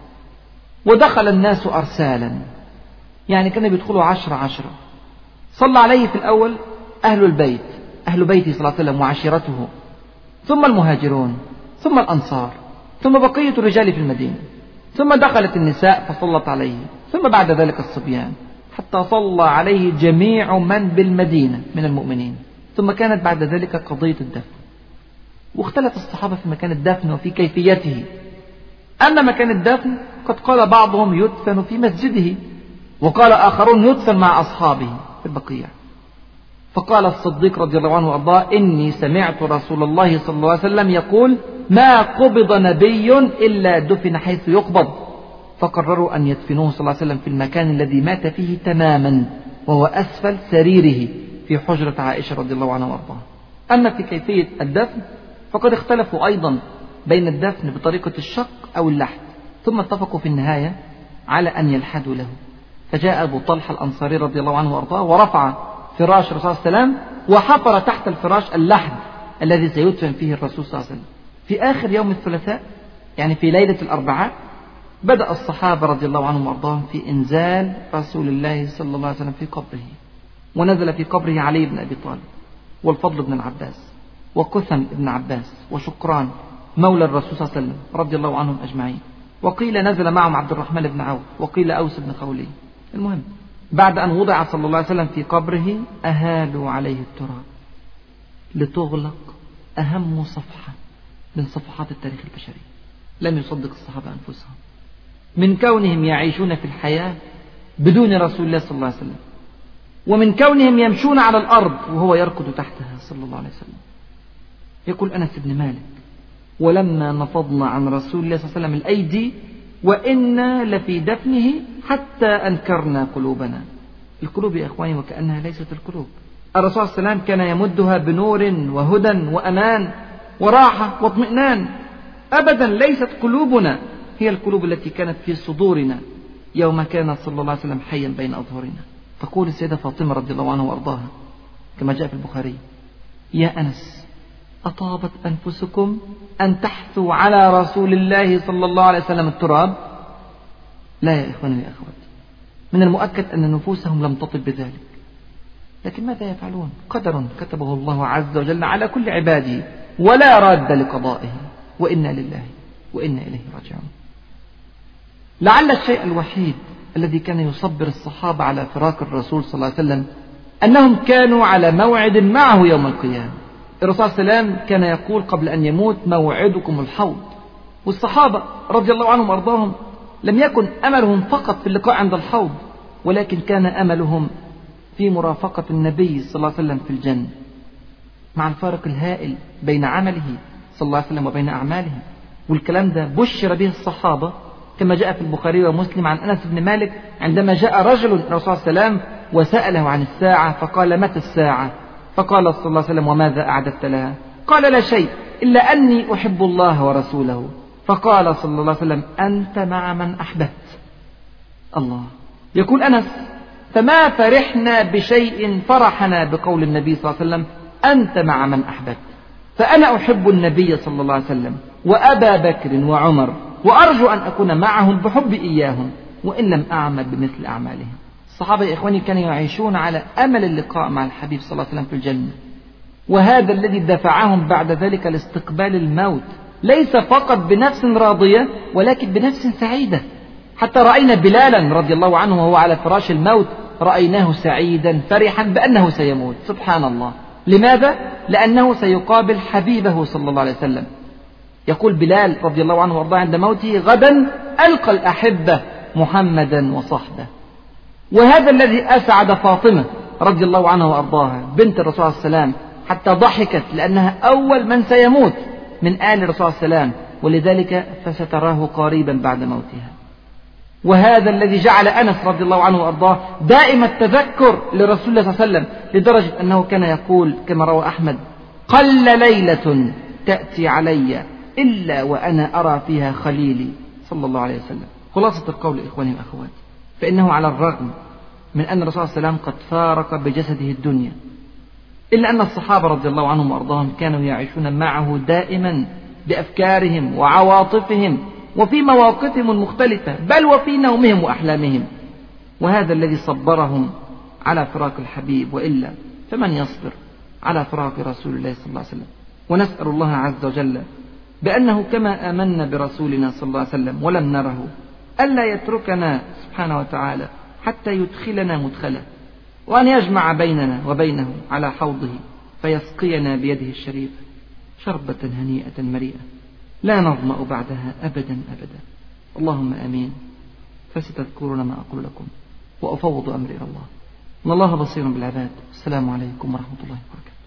ودخل الناس أرسالا، يعني كانوا بيدخلوا عشرة عشرة. صلى عليه في الأول أهل البيت، أهل بيته صلى الله عليه وسلم وعشيرته، ثم المهاجرون، ثم الأنصار، ثم بقية الرجال في المدينة، ثم دخلت النساء فصلت عليه، ثم بعد ذلك الصبيان، حتى صلى عليه جميع من بالمدينة من المؤمنين. ثم كانت بعد ذلك قضية الدفن، واختلف الصحابة في مكان الدفن وفي كيفيته. أما مكان الدفن قد قال بعضهم يدفن في مسجده، وقال آخرون يدفن مع أصحابه في البقيع. فقال الصديق رضي الله عنه وأرضاه إني سمعت رسول الله صلى الله عليه وسلم يقول ما قبض نبي إلا دفن حيث يقبض. فقرروا أن يدفنوه صلى الله عليه وسلم في المكان الذي مات فيه تماما، وهو أسفل سريره في حجرة عائشة رضي الله عنها وأرضاها. أما في كيفية الدفن فقد اختلفوا أيضا بين الدفن بطريقة الشق أو اللحد، ثم اتفقوا في النهاية على أن يلحدوا له. فجاء أبو طلحة الأنصاري رضي الله عنه وأرضاه ورفع فراش الرسول صلى الله عليه وسلم وحفر تحت الفراش اللحد الذي سيدفن فيه الرسول صلى الله عليه وسلم. في آخر يوم الثلاثاء، يعني في ليلة الأربعاء، بدأ الصحابة رضي الله عنهم وأرضاهم في إنزال رسول الله صلى الله عليه وسلم في قبره، ونزل في قبره علي بن أبي طالب والفضل بن العباس وكثم ابن عباس وشكران مولى الرسول صلى الله عليه وسلم رضي الله عنهم أجمعين، وقيل نزل معهم عبد الرحمن بن عوف، وقيل أوس بن خولي. المهم بعد أن وضع صلى الله عليه وسلم في قبره أهالوا عليه التراب لتغلق أهم صفحة من صفحات التاريخ البشري. لم يصدق الصحابة أنفسهم من كونهم يعيشون في الحياة بدون رسول الله صلى الله عليه وسلم، ومن كونهم يمشون على الأرض وهو يركض تحتها صلى الله عليه وسلم. يقول أنس بن مالك: ولما نفضنا عن رسول الله صلى الله عليه وسلم الأيدي وإنا لفي دفنه حتى أنكرنا قلوبنا. القلوب يا إخواني وكأنها ليست القلوب. الرسول صلى الله عليه وسلم كان يمدها بنور وهدى وأمان وراحة واطمئنان. أبدا ليست قلوبنا هي القلوب التي كانت في صدورنا يوم كان صلى الله عليه وسلم حيا بين أظهرنا. تقول السيدة فاطمة رضي الله عنها وأرضاها كما جاء في البخاري: يا أنس، أطابت أنفسكم أن تحثوا على رسول الله صلى الله عليه وسلم التراب؟ لا يا إخواني يا أخواتي، من المؤكد أن نفوسهم لم تطب بذلك، لكن ماذا يفعلون؟ قدر كتبه الله عز وجل على كل عباده ولا راد لقضائه، وإنا لله وإنا إليه راجعون. لعل الشيء الوحيد الذي كان يصبر الصحابة على فراق الرسول صلى الله عليه وسلم أنهم كانوا على موعد معه يوم القيامة. الرسول صلى الله عليه وسلم كان يقول قبل أن يموت: موعدكم الحوض. والصحابة رضي الله عنهم وأرضاهم لم يكن أملهم فقط في اللقاء عند الحوض، ولكن كان أملهم في مرافقة النبي صلى الله عليه وسلم في الجنة، مع الفارق الهائل بين عمله صلى الله عليه وسلم وبين أعماله. والكلام ده بشر به الصحابة كما جاء في البخاري ومسلم عن أنس بن مالك عندما جاء رجل الرسول صلى الله عليه وسلم وسأله عن الساعة فقال: متى الساعة؟ فقال صلى الله عليه وسلم: وماذا أعددت لها؟ قال: لا شيء إلا أني أحب الله ورسوله. فقال صلى الله عليه وسلم: أنت مع من أحببت. الله. يقول أنس: فما فرحنا بشيء فرحنا بقول النبي صلى الله عليه وسلم: أنت مع من أحببت. فأنا أحب النبي صلى الله عليه وسلم وأبا بكر وعمر، وأرجو أن أكون معهم بحب إياهم وإن لم أعمل بمثل أعمالهم. الصحابة يا إخواني كانوا يعيشون على أمل اللقاء مع الحبيب صلى الله عليه وسلم في الجنة، وهذا الذي دفعهم بعد ذلك لاستقبال الموت، ليس فقط بنفس راضية ولكن بنفس سعيدة. حتى رأينا بلالا رضي الله عنه وهو على فراش الموت رأيناه سعيدا فرحا بأنه سيموت. سبحان الله. لماذا؟ لأنه سيقابل حبيبه صلى الله عليه وسلم. يقول بلال رضي الله عنه وارضاه عند موته: غدا ألقى الأحبة محمدا وصحبه. وهذا الذي أسعد فاطمة رضي الله عنها وأرضاها بنت الرسول عليه السلام حتى ضحكت لأنها أول من سيموت من آل الرسول عليه السلام، ولذلك فستراه قريبا بعد موتها. وهذا الذي جعل أنس رضي الله عنه وأرضاه دائما التذكر لرسول الله صلى الله عليه وسلم، لدرجة أنه كان يقول كما روى أحمد: قل ليلة تأتي علي إلا وأنا أرى فيها خليلي صلى الله عليه وسلم. خلاصة القول إخواني وأخواتي، فإنه على الرغم من أن الرسول صلى الله عليه وسلم قد فارق بجسده الدنيا، إلا أن الصحابة رضي الله عنهم وأرضاهم كانوا يعيشون معه دائما بأفكارهم وعواطفهم وفي مواقفهم المختلفة، بل وفي نومهم وأحلامهم. وهذا الذي صبرهم على فراق الحبيب، وإلا فمن يصبر على فراق رسول الله صلى الله عليه وسلم. ونسأل الله عز وجل بأنه كما آمنا برسولنا صلى الله عليه وسلم ولم نره ألا يتركنا سبحانه وتعالى حتى يدخلنا مدخله، وأن يجمع بيننا وبينه على حوضه فيسقينا بيده الشريفة شربة هنيئة مريئة لا نظمأ بعدها أبدا أبدا. اللهم آمين. فستذكرون ما أقول لكم وأفوض أمري إلى الله، إن الله بصير بالعباد. السلام عليكم ورحمة الله وبركاته.